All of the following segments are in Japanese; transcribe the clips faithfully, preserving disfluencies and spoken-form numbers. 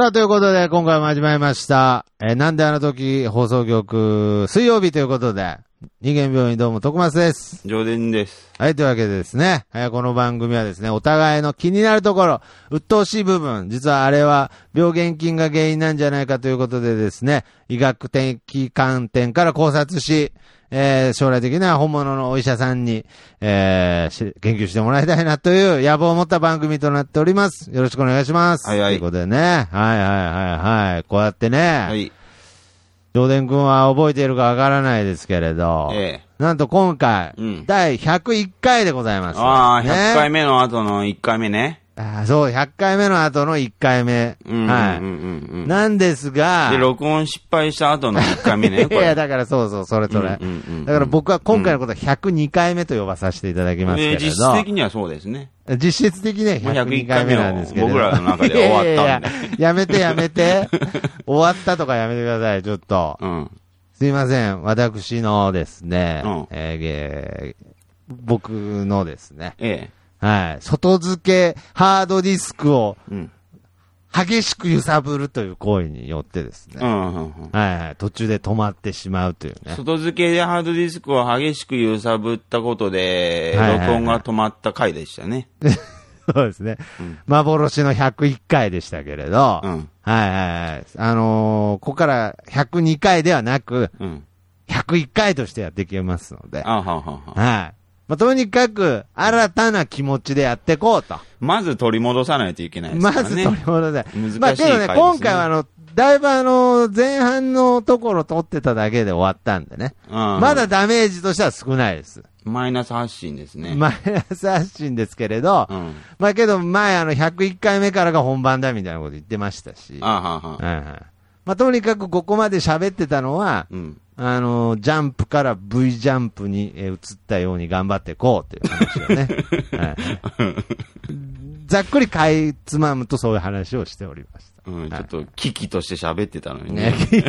さあ、ということで、今回も始まりました。えー、なんであの時放送局、水曜日ということで、人間病院どうも、徳松です。 上田です。 はい、というわけでですね、えー、この番組はですね、お互いの気になるところ、鬱陶しい部分、実はあれは病原菌が原因なんじゃないかということでですね、医学的観点から考察し、えー、将来的には本物のお医者さんに、えー、研究してもらいたいなという野望を持った番組となっております。よろしくお願いします。 はいはい。 ということでね、はいはいはいはい。こうやってね、 はい。 上田くんは覚えているかわからないですけれど、 ええ、 なんと今回、 うん、 だいひゃくいっかいでございます。 ああ、ね、ひゃっかいめの後のいっかいめね。 あそう、ひゃっかいめの後のいっかいめ。 うんはい、 うんうんうん。 なんですが、 で、録音失敗した後のいっかいめね。 いや、だからそうそう、それそれ、うんうんうんうん。だから僕は今回のことはひゃくにかいめと呼ばさせていただきますけれど。 実質的にはそうですね。 実質的にはひゃくにかいめなんですけど。 僕らの中で終わったんで。いやいやいややめてやめて。終わったとかやめてください、ちょっと。うん、すいません、私のですね、うんえー、僕のですね、ええはい。外付けハードディスクを激しく揺さぶるという行為によってですね。うんうんうん、はいはい。途中で止まってしまうというね。 外付けでハードディスクを激しく揺さぶったことで、はいはいはい、録音が止まった回でしたね。 そうですね、うん。幻のひゃくいっかいでしたけれど、うん、はいはいはい。あのー、ここからひゃくにかいではなく、うん、ひゃくいっかいとしてやっていけますので。あははははい。まあ、とにかく、新たな気持ちでやっていこうと。 まず取り戻さないといけないですからね。 まず取り戻さない。 難しいまあ、けどね、今回はあの、だいぶあの、前半のところ取ってただけで終わったんでね。うん、まだダメージとしては少ないです。 マイナス発信ですね。 マイナス発信ですけれど、うん、まあけど前あの、ひゃくいっかいめからが本番だみたいなこと言ってましたし。あはは。はいはい。まあ、とにかくここまで喋ってたのは、うんあの、ジャンプから V ジャンプに移ったように頑張っていこうという話をね。はい、ざっくりかいつまむとそういう話をしておりました。 うん、ちょっと危機として喋ってたのにね。ね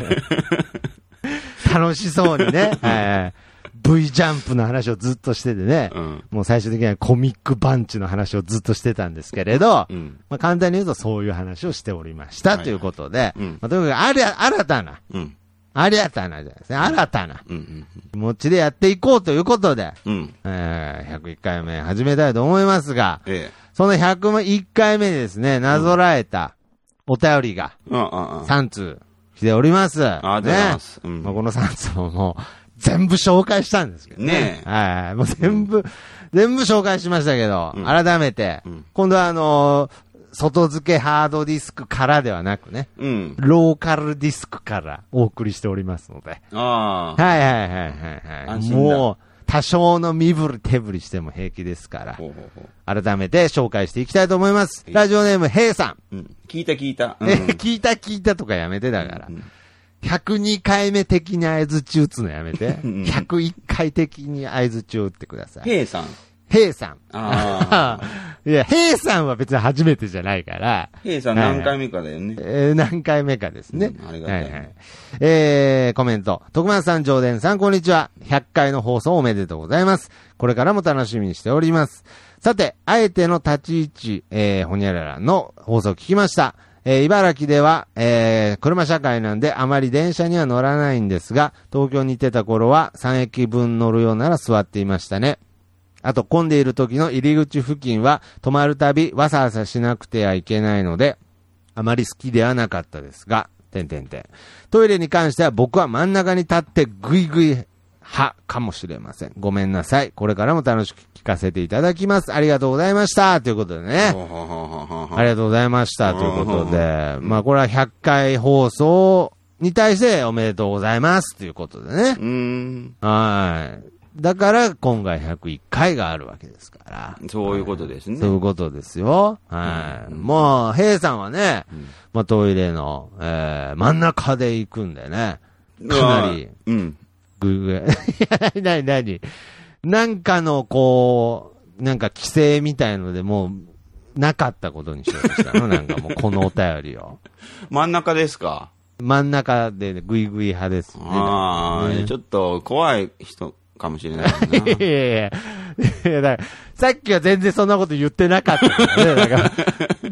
楽しそうにね、はい、V ジャンプの話をずっとしててね、うん、もう最終的にはコミックバンチの話をずっとしてたんですけれど、うん、まあ、簡単に言うとそういう話をしておりましたということで、はいはいうんまあ、とにかくありゃ新たな、うん新たなじゃないですね。新たな気持ちでやっていこうということで、うんえー、ひゃくいっかいめ始めたいと思いますが、ええ、そのひゃくいっかいめにですね、なぞらえたお便りがさんつう来ております。 ありがとうございます。 ねうんまあ、このさんつうももう全部紹介したんですけどね。ねはい。もう全部、うん、全部紹介しましたけど、うん、改めて、うん、今度はあのー外付けハードディスクからではなくね、うん、ローカルディスクからお送りしておりますので。ああ。はいはいはいはいはい。もう、多少の身振り手振りしても平気ですから、ほうほうほう改めて紹介していきたいと思います。ラジオネーム、ヘイさん。 うん、聞いた聞いた。 うん、聞いた聞いたとかやめてだから。うんうんひゃくにかいめ的に合図中打つのやめて。ひゃくいっかい的に合図中打ってください。 ヘイさん。 ヘイさん。あいや、ヘイさんは別に初めてじゃないから。 ヘイさん何回目かだよね。 えー、何回目かですね。 うん、ありがたい。はいはい、 えー、コメント。徳松さん、上田さん、こんにちは。ひゃっかいの放送おめでとうございます。これからも楽しみにしております。さて、あえての立ち位置、えー、ほにゃららの放送を聞きました。えー、茨城では、えー、車社会なんであまり電車には乗らないんですが、東京に行ってた頃はさんえきぶん乗るようなら座っていましたね。あと、混んでいる時の入り口付近は、止まるたび、わさわさしなくてはいけないので、あまり好きではなかったですが、てんてんてん。トイレに関しては僕は真ん中に立ってぐいぐい派かもしれません。ごめんなさい。これからも楽しく聞かせていただきます。ありがとうございました。ということでね。ありがとうございました。ということで、まあこれはひゃっかい放送に対しておめでとうございます。ということでね。うーんはい。だから今回ひゃくいっかいがあるわけですから。 そういうことですね。 そういうことですよ。はい。うん、もう、ヘイさんはね、うん、まあトイレの、えー、真ん中で行くんでね。かなり、うん。ぐいぐい。いや、なになになんかのこう、なんか規制みたいのでもう、なかったことにしようとしたのなんかもうこのお便りを。 真ん中ですか？ 真ん中で、ね、ぐいぐい派ですね。 ああ、ね、ちょっと怖い人、 かもしれないな。 いやいやいや。いやだからさっきは全然そんなこと言ってなかったからね。だから、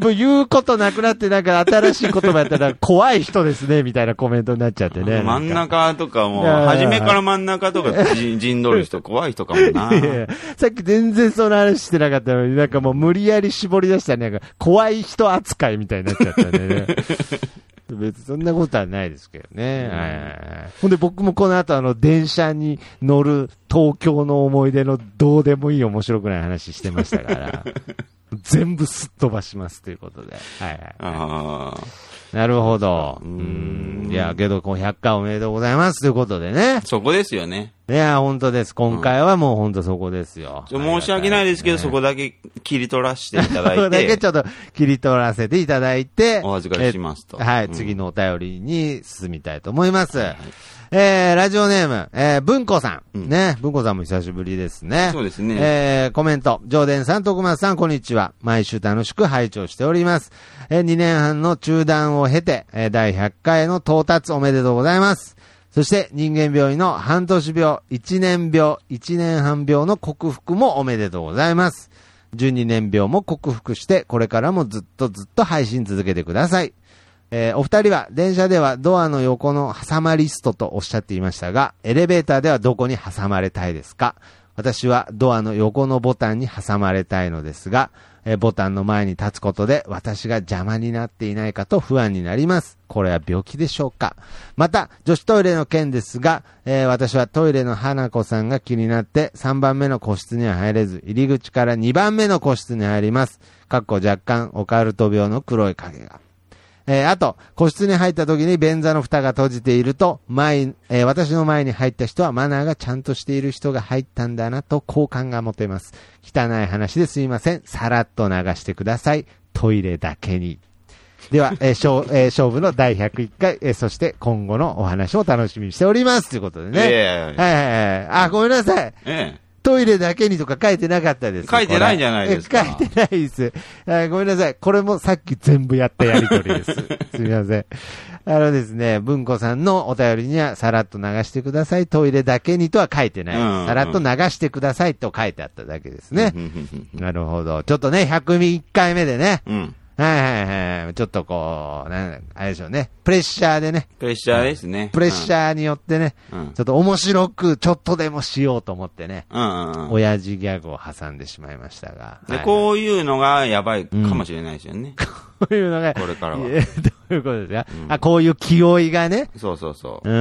もう言うことなくなって、なんか新しい言葉やったら怖い人ですね、みたいなコメントになっちゃってね。 真ん中とかも、初めから真ん中とか陣取る人怖い人かもな。 いやいやさっき全然その話してなかったのに、なんかもう無理やり絞り出したね、なんか怖い人扱いみたいになっちゃったんでね。別にそんなことはないですけどね。うん、はいはいはい。ほんで僕もこの後あの電車に乗る東京の思い出のどうでもいい面白くない話してましたから、全部すっ飛ばしますということで。はいはい、はい。 あなるほど。うーん。いや、けど、こう、ひゃっかいおめでとうございますということでね。 そこですよね。 いや、本当です。今回はもう本当そこですよ。 うん、申し訳ないですけど、ね、そこだけ切り取らせていただいて。そこだけちょっと切り取らせていただいて。 お預かりしますと。 はい、うん、次のお便りに進みたいと思います。はい、えー、ラジオネーム、えー、文子さん。うん、ね。文子さんも久しぶりですね。 そうですね。 えー、コメント。上田さん、徳松さん、こんにちは。毎週楽しく拝聴しております。えー、にねんはんの中断を経て、えー、だいひゃっかいの到達おめでとうございます。そして、人間病院の半年病、いちねん病、いちねんはん病の克服もおめでとうございます。じゅうにねん病も克服して、これからもずっとずっと配信続けてください。えー、お二人は電車ではドアの横の挟まリストとおっしゃっていましたが、エレベーターではどこに挟まれたいですか？私はドアの横のボタンに挟まれたいのですが、えー、ボタンの前に立つことで私が邪魔になっていないかと不安になります。これは病気でしょうか？また、女子トイレの件ですが、えー、私はトイレの花子さんが気になってさんばんめの個室には入れず、入り口からにばんめの個室に入ります。かっこ若干オカルト病の黒い影が。えー、あと、個室に入った時に便座の蓋が閉じていると、前、えー、私の前に入った人はマナーがちゃんとしている人が入ったんだなと好感が持てます。汚い話ですいません。さらっと流してください。トイレだけに。では、えー勝えー、勝負のだいひゃくいっかい、えー、そして今後のお話を楽しみにしております。ということでね。 えー、 はいはいはい。あ、ごめんなさい。 えートイレだけにとか書いてなかったです。 書いてないじゃないですか。 書いてないです。ごめんなさい。これもさっき全部やったやりとりです。すみません。あのですね、文子さんのお便りにはさらっと流してください。トイレだけにとは書いてない。うんうん、さらっと流してくださいと書いてあっただけですね。なるほど。ちょっとね、ひゃくいっかいめでね。うんはいはいはい。ちょっとこう、なんあれでしょうね。プレッシャーでね。 プレッシャーですね。 プレッシャーによってね、うん、ちょっと面白くちょっとでもしようと思ってね。 うんうんうん、 親父ギャグを挟んでしまいましたが。 で、はい、こういうのがやばいかもしれないですよね。 うん、こういうのが。 これからは。どういうことですか、うん、あ、こういう気負いがね。 そうそうそう。 うん。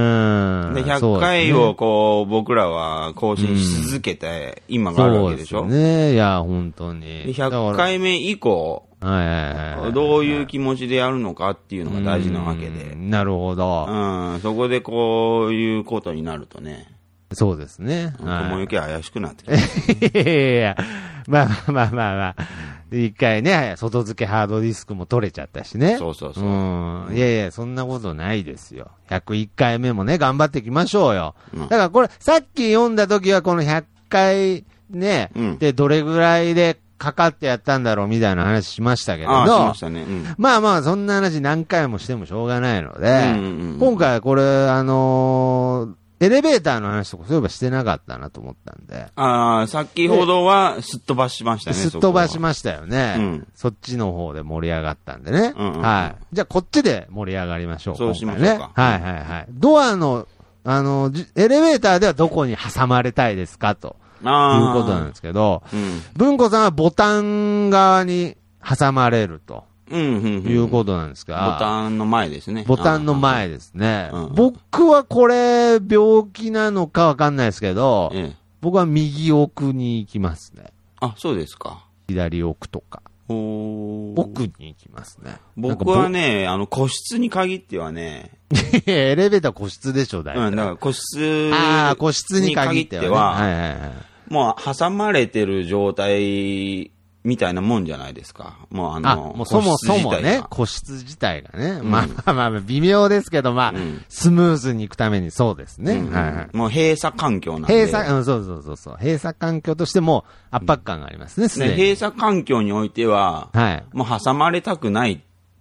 で、ひゃっかいをこう、ね、僕らは更新し続けて、今があるわけでしょ。 そうですね。いや、本当に。 で、ひゃっかいめ以降、 はいはいはい、 どういう気持ちでやるのかっていうのが大事なわけで。 なるほど。 うん。そこでこういうことになるとね。 そうですね。 雲行き怪しくなってくる。いやいやまあまあまあまあまあ。一回ね、外付けハードディスクも取れちゃったしね。 そうそうそう。 うん。いやいや、そんなことないですよ。ひゃくいっかいめもね、頑張っていきましょうよ。うん、だからこれ、さっき読んだ時はこのひゃっかいね、うん、で、どれぐらいで、かかってやったんだろうみたいな話しましたけど。 ああ、しましたね。うん、 まあまあ、そんな話何回もしてもしょうがないので、うんうんうん、今回これ、あのー、エレベーターの話とかそういえばしてなかったなと思ったんで。 ああ、先ほどはすっ飛ばしましたね。 すっ飛ばしましたよね。うん、そっちの方で盛り上がったんでね。うんうんうん、はい。じゃあこっちで盛り上がりましょう。 そうしましょうか。 ね、はいはいはい。ドアの、あの、エレベーターではどこに挟まれたいですかと。いうことなんですけど、うん、文子さんはボタン側に挟まれると、うんうんうん、いうことなんですが、 ボタンの前ですね。 ボタンの前ですね。うん、僕はこれ病気なのかわかんないですけど、ええ、僕は右奥に行きますね。 あ、そうですか。 左奥とか。奥に行きますね。 僕はね、あの、個室に限ってはね。 エレベーター個室でしょ、だいたい。 うん、だから個室。 ああ、個室に限っては、ね。 はいはいはい。もう挟まれてる状態みたいなもんじゃないですか。もうあの、 あもうそもそもね、個室自体がね。うん、まあまあまあ、微妙ですけど、まあ、うん、スムーズに行くためにそうですね。うん、はいはい。 もう閉鎖環境なんで。 閉鎖、うん、そうそうそうそう。閉鎖環境としても圧迫感がありますね、すでに。 閉鎖環境においては、はい。もう挟まれたくないっ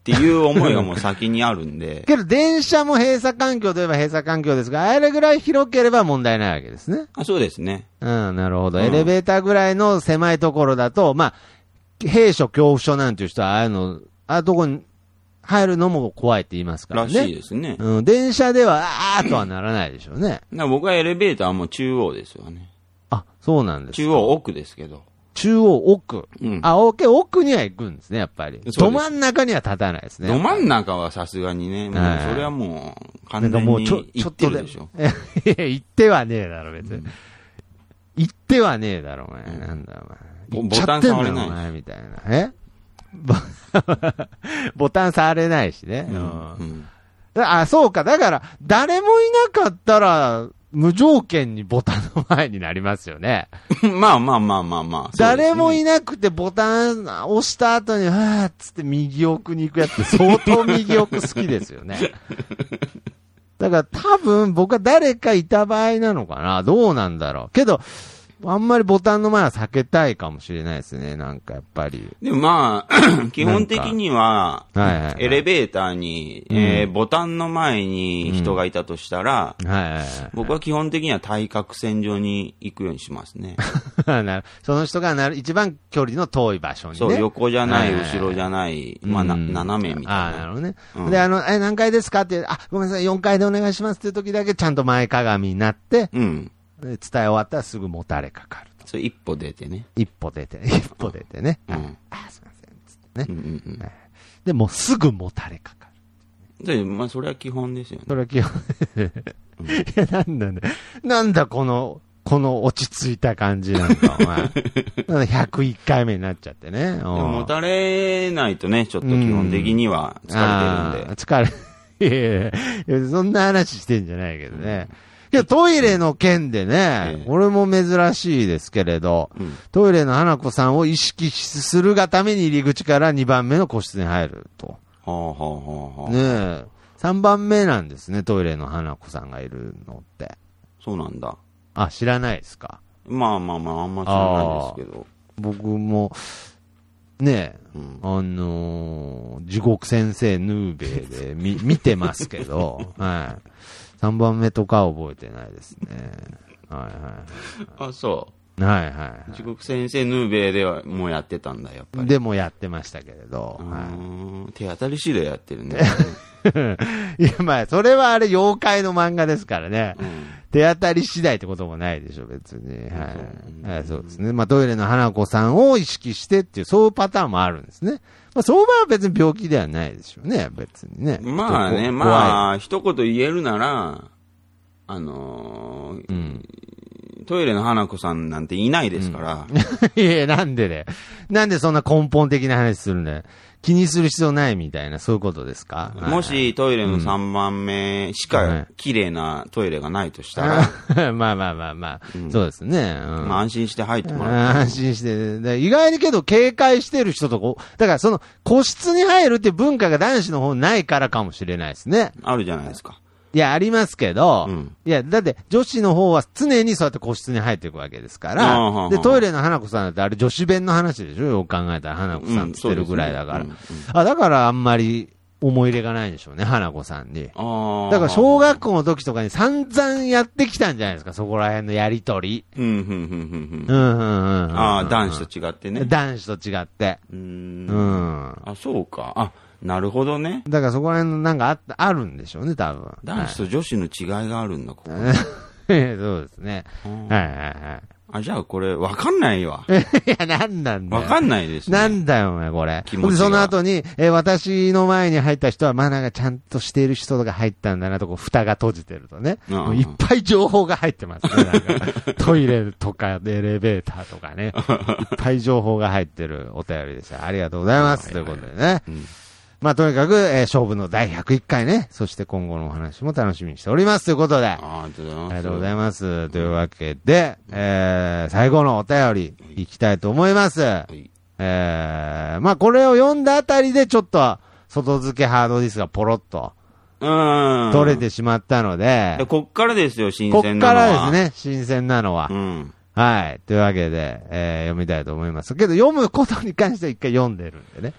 っていう思いがもう先にあるんで。 けど電車も閉鎖環境といえば閉鎖環境ですが、あれぐらい広ければ問題ないわけですね。 あ、そうですね。 うん、なるほど。 うんエレベーターぐらいの狭いところだと、まあ、閉所恐怖症なんていう人は、ああいうの、ああいうとこに入るのも怖いって言いますからね。 らしいですね。 うん、電車では、あーとはならないでしょうね。 だから僕はエレベーターはもう中央ですよね。 あ、そうなんですか。 中央奥ですけど。 中央奥。 うん。 あ、奥、奥には行くんですね、やっぱり。 すど真ん中には立たないですね。 ど真ん中はさすがにね、もうはいそれはもう完なんか全にもうちょ、ち行っょっとで。 てるでしょ。 いや、行ってはねえだろ、別に。 うん行ってはねえだろ、お前。 うんなんだ、おボ前。 ボタン触れない行っちゃってんだよお前、みたいな。えボボタン触れないしね。 ううんん。 あ、そうか。だから、誰もいなかったら、無条件にボタンの前になりますよね。 うんまあまあまあまあまあ。 誰もいいなくてボタン押した後に、はーっつって右奥に行くやつって相当右奥好きですよね。だから多分僕は誰かいた場合なのかな。どうなんだろう。けど、あんまりボタンの前は避けたいかもしれないですね。なんかやっぱり。 でもまあ、基本的には、 はいはいはいエレベーターに、えーボタンの前に人がいたとしたら、 はいはいはい。 僕は基本的には対角線上に行くようにしますね。 なるその人がなる一番距離の遠い場所にね。 そう、横じゃない、 はいはいはい後ろじゃない、まあ、なうん斜めみたいな。 ああ、なるほどね。 うんで、あの、え、何階ですかって、あ、ごめんなさい、よんかいでお願いしますっていう時だけちゃんと前かがみになって、 うん。 で伝え終わったらすぐもたれかかると。 それ一歩出てね。 一歩出て、一歩出てね。 うんあ、すいません。つってね。 うんうんうん。 で、もうすぐもたれかかる。 で、まあ、それは基本ですよね。 それは基本。いや、なんだね。なんだこの、この落ち着いた感じなんか、お前。なんだひゃくいっかいめになっちゃってね。ででも、もたれないとね、ちょっと基本的には疲れてるんで。 疲れ、いやいやいやそんな話してんじゃないけどね。いや、トイレの件でね、 ええこれも珍しいですけれど、 うん。 トイレの花子さんを意識するがために入り口からにばんめの個室に入ると。 はあはあはあはあ。 ねえ。さんばんめなんですね、トイレの花子さんがいるのって。 そうなんだ。 あ、知らないですか。 まあまあまあ、あんま知らないですけど。 僕も、ねえ、 うん。 あのー地獄先生ヌーベイで見、見てますけど、はい。さんばんめとかは覚えてないですね。はいはあ、そい。はいはい、 う。 は地獄先生ヌーベイではもうやってたんだ、やっぱい。 り。 でもやってましたけれど、 うはーん手当たり次第やってるね。 い。いや、まあ、それはあれ妖怪の漫画ですからね。 うん。 手当たり次第ってこともないでしょ、別に。はうんい。はい、そうですね。まあ、トイレの花子さんを意識してっていう、そういうパターンもあるんですね。まあ、その場合は別に病気ではないでしょうね、別にね。 まあね、 あ。 まあ、一言言えるなら、あのーうん。 トイレの花子さんなんていないですから。 いやいや、なんでね。なんでそんな根本的な話するんだよ。気にする必要ないみたいな、そういうことですか。 もしトイレのさんばんめしか綺麗なトイレがないとしたら、 ら。まあまあまあまあ、 うんそうですね。うんまあ安心して入ってもらう。 安心して。で意外にけど警戒してる人とこ、だからその個室に入るって文化が男子の方ないからかもしれないですね。 あるじゃないですか。 いや、ありますけど、 うんいや、だって女子の方は常にそうやって個室に入っていくわけですかあーら、 はーはーで、トイレの花子さんだってあれ女子弁の話でしょよく考えたら花子さんってってるぐらいだから。 うんそうですねあ、だからあんまり思い入れがないんでしょうね、花子さんに。 あーだから小学校の時とかに散々やってきたんじゃないですか、そこら辺のやりとり。 うん、うん、うん、うん。 ううんん、うん、うんうん。 ああ、男子と違ってね。 男子と違って。 うー。 うんん。 あ、そうか。あ、なるほどね。 だからそこら辺のなんかあった、あるんでしょうね、多分。 男子と女子の違いがあるんだ、ここ。 はいそうですね。 うんはいはいはあ、じゃあこれ、わかんないわ。 い。いや、なんなんだよ。 わかんないですね。 なんだよ、お前、これ。 気持ちがで、その後に、えー私の前に入った人は、まあなんかちゃんとしている人が入ったんだなと、こう、蓋が閉じてるとね。 うんもういっぱい情報が入ってますね。なんか、トイレとか、エレベーターとかね。いっぱい情報が入ってるお便りでした。ありがとうございます。ということでね。 うんまあ、とにかく、えー勝負のだいひゃくいっかいね。そして今後のお話も楽しみにしております。ということで。 あありがとうございます。 ありがとうございます。というわけで、えー、最後のお便り、いきたいと思います。 はい。 えー、まあ、これを読んだあたりで、ちょっと、外付けハードディスクがポロッとうん。 取れてしまったので、 でこっからですよ、新こっ鮮なのは。 からですね、新鮮なのは。 うん。 はい。というわけで、えー、読みたいと思います。けど、読むことに関しては一回読んでるんでね。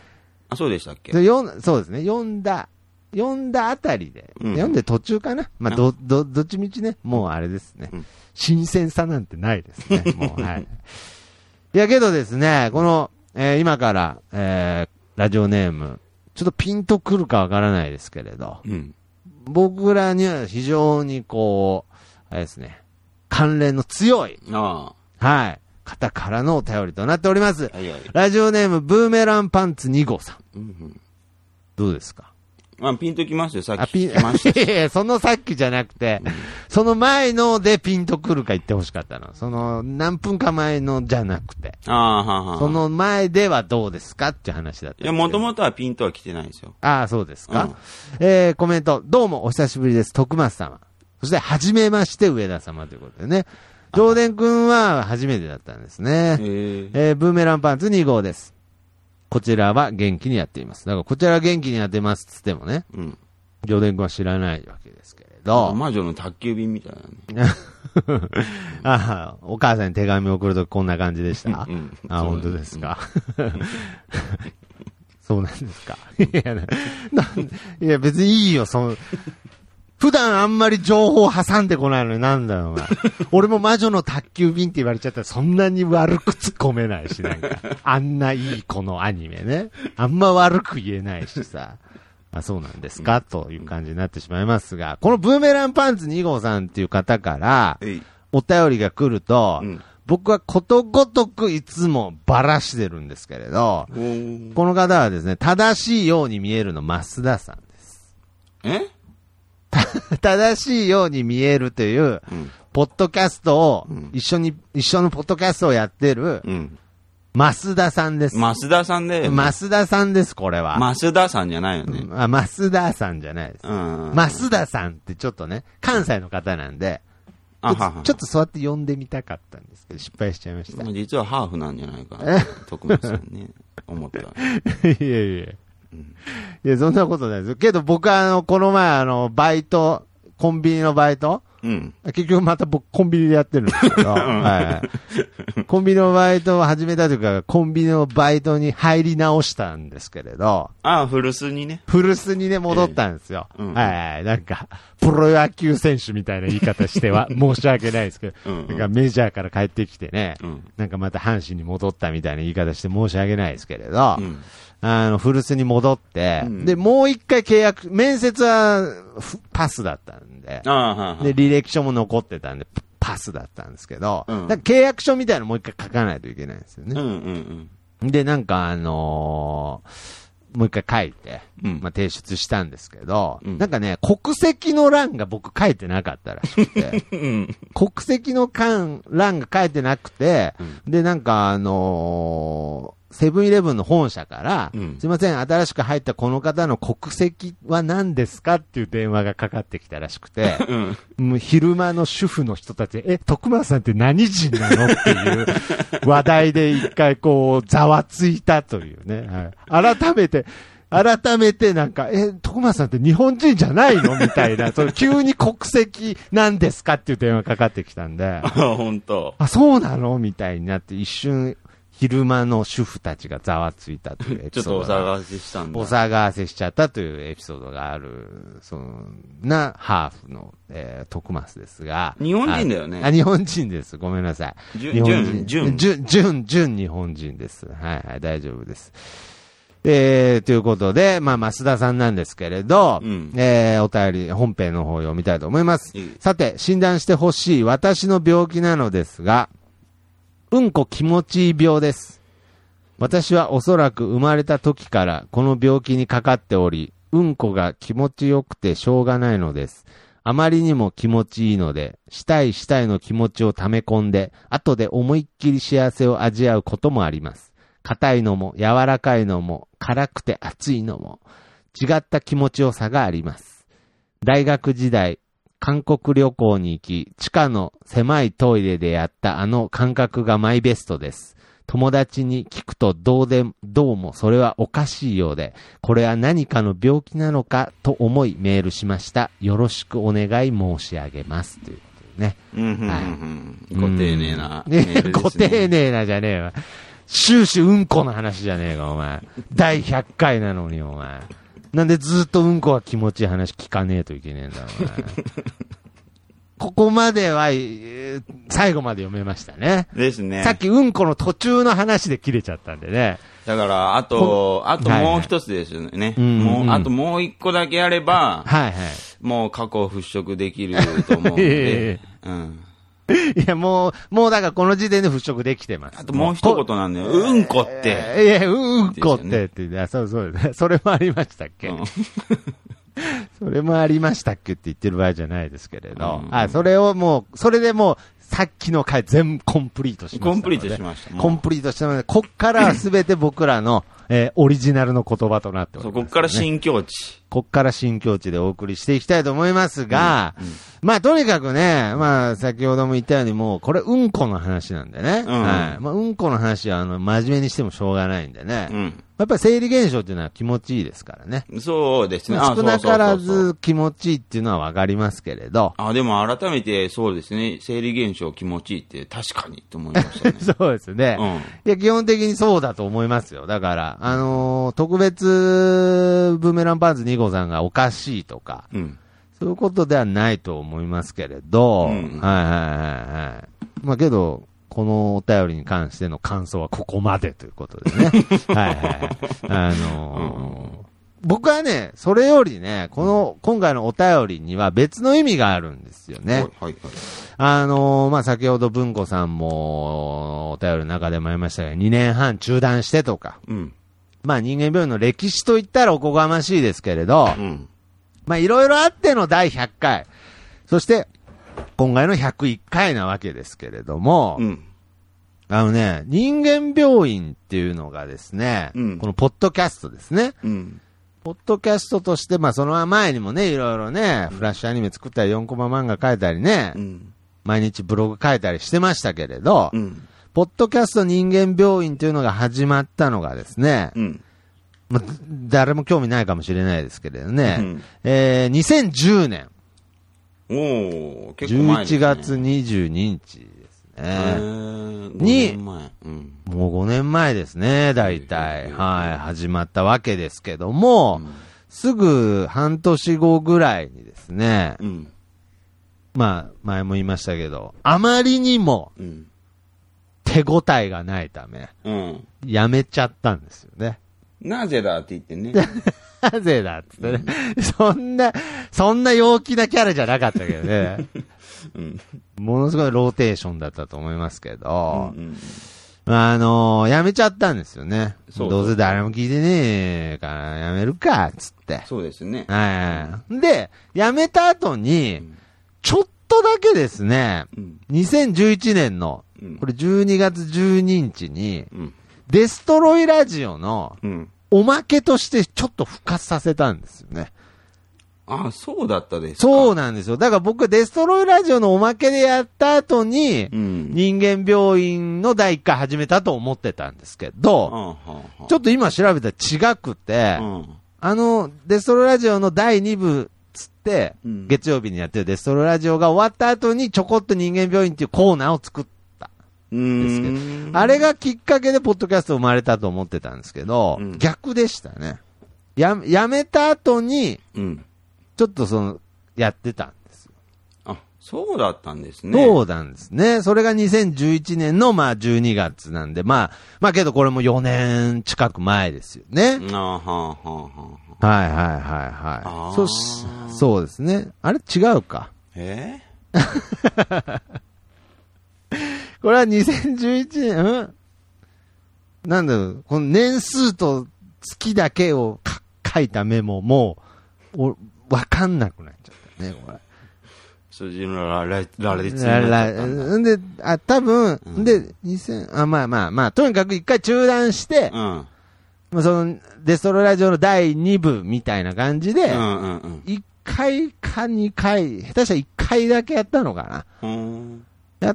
あ、そうでしたっけ？ で読んそうですね。読んだ、読んだあたりで、うん、読んで途中かな。まあ、ど、ど、どっちみちね、もうあれですね。うん、新鮮さなんてないですね。もう、はい。いやけどですね、この、えー、今から、えー、ラジオネーム、ちょっとピンとくるかわからないですけれど、うん、僕らには非常にこう、あれですね、関連の強い、 あはい、方からのお便りとなっております。 はいはい、 ラジオネーム、ブーメランパンツに号さん。 うんうん、 どうですか？ まあ、ピンときましたよ、さっき聞きました。 いやいや、そのさっきじゃなくて、うん、その前のでピンとくるか言ってほしかったの。その、何分か前のじゃなくて。 ああ、ははその前ではどうですかっていう話だった。 いや、もともとはピンとは来てないですよ。 ああ、そうですか。うん、えー、コメント、どうもお久しぶりです。徳松様。そして、はじめまして上田様ということでね。上田くんは初めてだったんですね。 えー、 えー、ブーメランパンツに号です。こちらは元気にやっています。だから、こちらは元気にやってますっつってもね。 うん。 上田君は知らないわけですけれど。 魔女の宅急便みたいなね。 ああ、お母さんに手紙を送るとこんな感じでした。 うん、 あ、本当ですか。そうなんですか。いや、な、いや別にいいよ、その、普段あんまり情報挟んでこないのになんだよ、お前。俺も魔女の宅急便って言われちゃったらそんなに悪く突っ込めないし、なんか。あんないい子のアニメね。あんま悪く言えないしさ。あ、そうなんですか、うん、という感じになってしまいますが、このブーメランパンツに号さんっていう方から、お便りが来ると、うん、僕はことごとくいつもばらしてるんですけれど、この方はですね、正しいように見えるの増田さんです。 え正しいように見えるという、うん、ポッドキャストを、うん、一緒に、一緒のポッドキャストをやってる、うん、増田さんです。 増田さんで、ね。 増田さんです、これは。 増田さんじゃないよね。 あ、増田さんじゃないです。増田さんってちょっとね、関西の方なんで、 あははちょっとそうやって呼んでみたかったんですけど、失敗しちゃいました。 実はハーフなんじゃないかな。徳松さんね、思った。 いやいや。うん、いや、そんなことないです。けど僕はあの、この前あの、バイト、コンビニのバイト、うん、結局また僕コンビニでやってるんですけど、はい、コンビニのバイトを始めたというか、コンビニのバイトに入り直したんですけれど、 ああ、古巣にね。 古巣にね、戻ったんですよ。えーうん、はい、なんか、プロ野球選手みたいな言い方しては申し訳ないですけど、うんうん、なんかメジャーから帰ってきてね、うん、なんかまた阪神に戻ったみたいな言い方して申し訳ないですけれど、うん、あの、古巣に戻って、うん、で、もう一回契約、面接はパスだったんで、 あははで、履歴書も残ってたんで、パスだったんですけど、うん、だ契約書みたいなのもう一回書かないといけないんですよね。 うんうんうん、 で、なんかあのー、もう一回書いて、うん、まあ、提出したんですけど、うん、なんかね、国籍の欄が僕書いてなかったらしくて、うん、国籍の欄が書いてなくて、うん、で、なんかあのー、セブンイレブンの本社から、うん、すいません、新しく入ったこの方の国籍は何ですかっていう電話がかかってきたらしくて、うん、もう昼間の主婦の人たち、え、徳松さんって何人なのっていう話題で一回こう、ざわついたというね。はい、改めて、改めてなんか、え、徳松さんって日本人じゃないのみたいな、それ急に国籍なんですかっていう電話かかってきたんで。 あ、本当。 あ、そうなのみたいになって一瞬、昼間の主婦たちがざわついたというエピソード。 ちょっとお騒がせしたんだ。 お騒がせしちゃったというエピソードがある、そんなハーフの、えー、徳松ですが。 日本人だよね。 あ、日本人です。ごめんなさい。 日本人。 純、純、純、純日本人です。はいはい、大丈夫です。えー、ということで、まあ、増田さんなんですけれど、うん、えー、お便り、本編の方を読みたいと思います。いいさて、診断してほしい私の病気なのですが、うんこ気持ちいい病です。私はおそらく生まれた時からこの病気にかかっており、うんこが気持ちよくてしょうがないのです。あまりにも気持ちいいので、したいしたいの気持ちを溜め込んで、後で思いっきり幸せを味わうこともあります。硬いのも柔らかいのも辛くて熱いのも違った気持ちよさがあります。大学時代、韓国旅行に行き、地下の狭いトイレでやったあの感覚がマイベストです。友達に聞くとどうで、どうもそれはおかしいようで、これは何かの病気なのかと思いメールしました。よろしくお願い申し上げます。ということでね。 うんうんうん、はい、ご丁寧なメールですね。ご丁寧なじゃねえわ。 終始うんこの話じゃねえか、お前。だいひゃっかいなのに、お前。なんでずっとうんこが気持ちいい話聞かねえといけねえんだ、お前。ここまでは、最後まで読めましたね。 ですね。 さっきうんこの途中の話で切れちゃったんでね。 だから、あと、あともう一つですよね。はいはい、もう、あともう一個だけあれば、 はいはい。 もう過去を払拭できると思うので、うん。 いや、もう、もうだからこの時点で払拭できてます。 あともう一言なんだよ。うんこって。 いや、うんこってって、そうそうですね。それもありましたっけ、うん、それもありましたっけって言ってる場合じゃないですけれど。うん、あ、それをもう、それでもう、さっきの回全部コンプリートしました。 コンプリートしました。 コンプリートしたので、こっからはすべて僕らの、えー、オリジナルの言葉となっております、ね。 そう、こっから新境地。 こっから新境地でお送りしていきたいと思いますが、うんうん、まあとにかくね、まあ先ほども言ったようにもう、これうんこの話なんでね。うん、はい。まあうんこの話はあの、真面目にしてもしょうがないんでね。うん、やっぱり生理現象っていうのは気持ちいいですからね。 そうですね。 少なからず気持ちいいっていうのはわかりますけれど。 あ、でも改めてそうですね。生理現象気持ちいいって確かにと思いましたね。 そうですね。うん、いや、基本的にそうだと思いますよ。だから、あのー、特別ブーメランパンツに号さんがおかしいとか、うん、そういうことではないと思いますけれど、うん、はいはいはいはい。まあけど、このお便りに関しての感想はここまでということでね。はいはい。あのーうん、僕はね、それよりね、この、今回のお便りには別の意味があるんですよね。はいはい。あのー、まあ、先ほど文子さんもお便りの中でもありましたが、にねんはん中断してとか、うん、まあ、人間病院の歴史と言ったらおこがましいですけれど、うん、まあ、いろいろあってのだいひゃっかい、そして、今回のひゃくいっかいなわけですけれども、うん、あのね、人間病院っていうのがですね、うん、このポッドキャストですね。うん、ポッドキャストとして、まあその前にもね、いろいろね、フラッシュアニメ作ったりよんコマ漫画書いたりね、うん、毎日ブログ書いたりしてましたけれど、うん、ポッドキャスト人間病院というのが始まったのがですね、うんまあ、誰も興味ないかもしれないですけれどね、うんえー、にせんじゅうねん。 おー、結構前ですね。じゅういちがつにじゅうににちですね。に、うん、もうごねんまえですね、大体。はい、始まったわけですけども、うん、すぐ半年後ぐらいにですね、うん、まあ、前も言いましたけど、あまりにも、手応えがないため、うん、やめちゃったんですよね。 なぜだって言ってね。 なぜだって言ってね、うん。そんな、そんな陽気なキャラじゃなかったけどね。うん、ものすごいローテーションだったと思いますけど、うんうん、あのー、やめちゃったんですよね。そうそう。どうせ誰も聞いてねえからやめるか、つって。 そうですね。 はい。で、やめた後に、ちょっとだけですね、うん、にせんじゅういちねんの、これじゅうにがつじゅうににちに、うん、デストロイラジオの、おまけとしてちょっと復活させたんですよね。 ああ、そうだったですか。 そうなんですよ。だから僕、デストロイラジオのおまけでやった後に、うん、人間病院のだいいっかい始めたと思ってたんですけど、うん、ちょっと今調べたら違くて、うん、あの、デストロイラジオのだいにぶつって、うん、月曜日にやってるデストロイラジオが終わった後にちょこっと人間病院っていうコーナーを作ったんですけど、あれがきっかけでポッドキャスト生まれたと思ってたんですけど、うん、逆でしたね。や、やめた後に、うんちょっとその、やってたんですよ。 あ、そうだったんですね。 そうなんですね。それがにせんじゅういちねんの、まあ、じゅうにがつなんで、まあ、まあけどこれもよねん近く前ですよね。あははははいはいはいはい。そし、そうですね。あれ違うか。 えこれはにせんじゅういちねん、うんなんだろう、この年数と月だけを書いたメモも、おわかんなくなっちゃったね、これ。 数字のラレ、ラレツララんで、あ、多分、うん、で、にせん、あ、まあまあまあ、とにかく一回中断して、うん、まあその、デストロラジオのだいにぶみたいな感じで、うんうんうん、いっかいかにかい、下手したらいっかいだけやったのかな。うん、やって、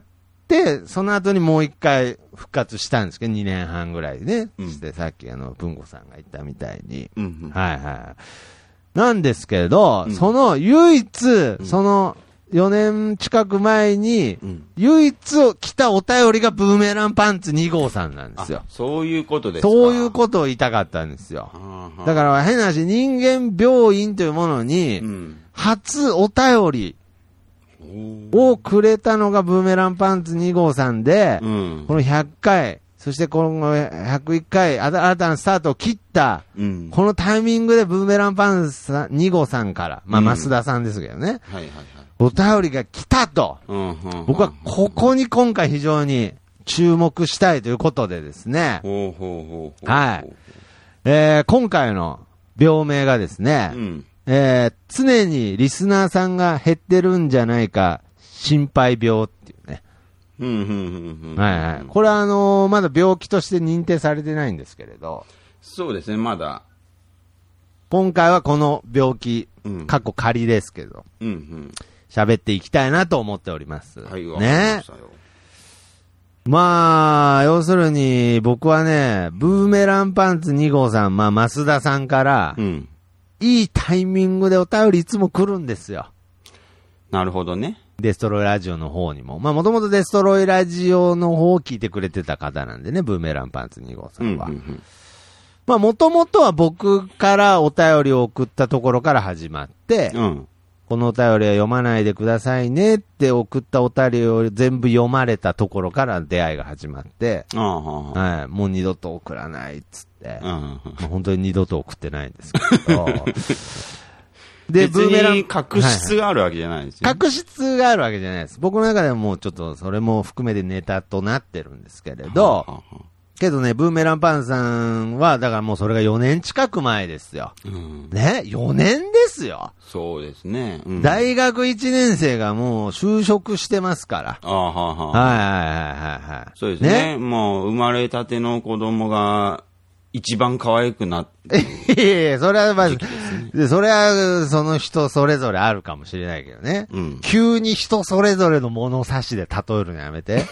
その後にもう一回復活したんですけど、にねんはんぐらいね、うん、して、さっきあの、文子さんが言ったみたいに、うんうん、はいはい。なんですけれど、うん、その唯一、うん、その、 よねん近く前に、 うん、 唯一来たお便りがブーメランパンツに号さんなんですよ。 そういうことですか。 そういうことを言いたかったんですよ。だから変な話、人間病院というものに、初お便りをくれたのがブーメランパンツに号さんで、うん、このひゃっかい、そしてこのひゃくいっかい、新たなスタートを切った、うん、このタイミングでブーメランパンツに号さんから、まあ、増田さんですけどね、うんはいはいはい、お便りが来たと、うんうんうん、僕はここに今回非常に注目したいということでですね、ほうほうほうほうはい、えー、今回の病名がですね、うんえー、常にリスナーさんが減ってるんじゃないか、心配病っていうね。うんうんうんうん、はいはい。これはあのー、まだ病気として認定されてないんですけれど。 そうですね、まだ。 今回はこの病気、うん、過去仮ですけど、うんうん、喋っていきたいなと思っております。はい、ね。まあ、要するに僕はね、ブーメランパンツに号さん、まあ、増田さんから、うんいいタイミングでお便りいつも来るんですよ。 なるほどね。 デストロイラジオの方にも。まあもともとデストロイラジオの方を聞いてくれてた方なんでね、ブーメランパンツに号さんは。うんうんうん、まあもともとは僕からお便りを送ったところから始まって、うん、このお便りは読まないでくださいねって送ったお便りを全部読まれたところから出会いが始まって、ああはい、もう二度と送らないっつって、うんまあ、本当に二度と送ってないんですけど。 で、ブーメラン。確執があるわけじゃないですよ、ね。 確執があるわけじゃないです。僕の中ではもうちょっとそれも含めてネタとなってるんですけれど、はあはあけどね、ブーメランパンさんは、だからもうそれがよねん近く前ですよ。うん、ね ?よねんですよ。 そうですね、うん。 大学いちねん生がもう就職してますから。ああはあはあ、はいはいはいはい。 そうですね。ねもう生まれたての子供が一番可愛くなって。 いやいや、それはまず、ね、それはその人それぞれあるかもしれないけどね。うん、急に人それぞれの物差しで例えるのやめて。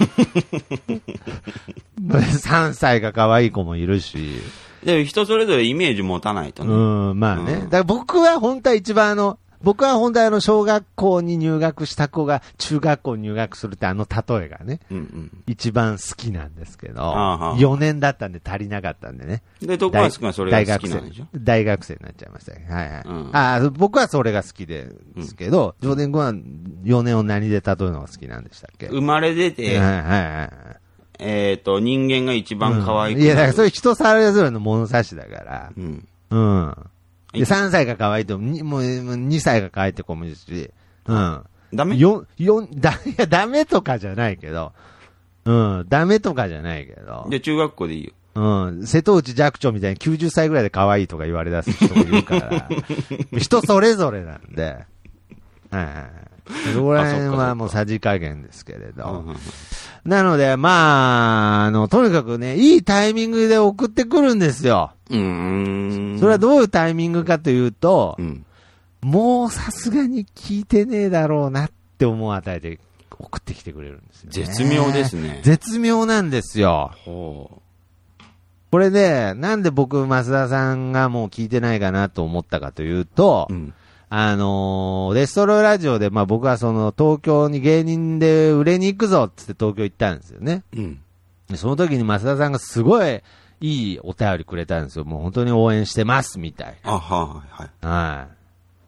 さんさいが可愛い子もいるし。 でも人それぞれイメージ持たないとね。 うん、まあね。うん、だから僕は本当は一番あの、僕は本当はあの、小学校に入学した子が中学校に入学するってあの例えがね、うんうん、一番好きなんですけど、ああよねんだったんで足りなかったんでね。 で、徳橋君はそれが好きなんでしょ？ 大学生になっちゃいました。はいはい。うん、あ僕はそれが好きですけど、ジョーデン君はよねんを何で例えるのが好きなんでしたっけ？ 生まれ出て、はいはいはい。えっ、ー、と、人間が一番可愛くなる、うん。 いや、だからそれ人それぞれの物差しだから。うん。うん。で、さんさいが可愛いと、もうにさいが可愛いって子もいるし。うん。 ダメよ、よ、だ、いや、ダメとかじゃないけど。うん。ダメとかじゃないけど。 で、中学校でいいよ。 うん。瀬戸内寂聴みたいにきゅうじゅっさいぐらいで可愛いとか言われ出す人もいるから。人それぞれなんで。はいはい。そこら辺はもうさじ加減ですけれど。なので、まあ、あの、とにかくね、いいタイミングで送ってくるんですよ。うーん。それはどういうタイミングかというと、うん、もうさすがに聞いてねえだろうなって思う与えて送ってきてくれるんですよ、ね。 絶妙ですね。 絶妙なんですよ。ほう。これで、なんで僕、増田さんがもう聞いてないかなと思ったかというと、うんあのー、デストロイラジオで、まあ僕はその東京に芸人で売れに行くぞって東京行ったんですよね。うん。でその時に増田さんがすごいいいお便りくれたんですよ。もう本当に応援してますみたいな。 あはいはい。 はい。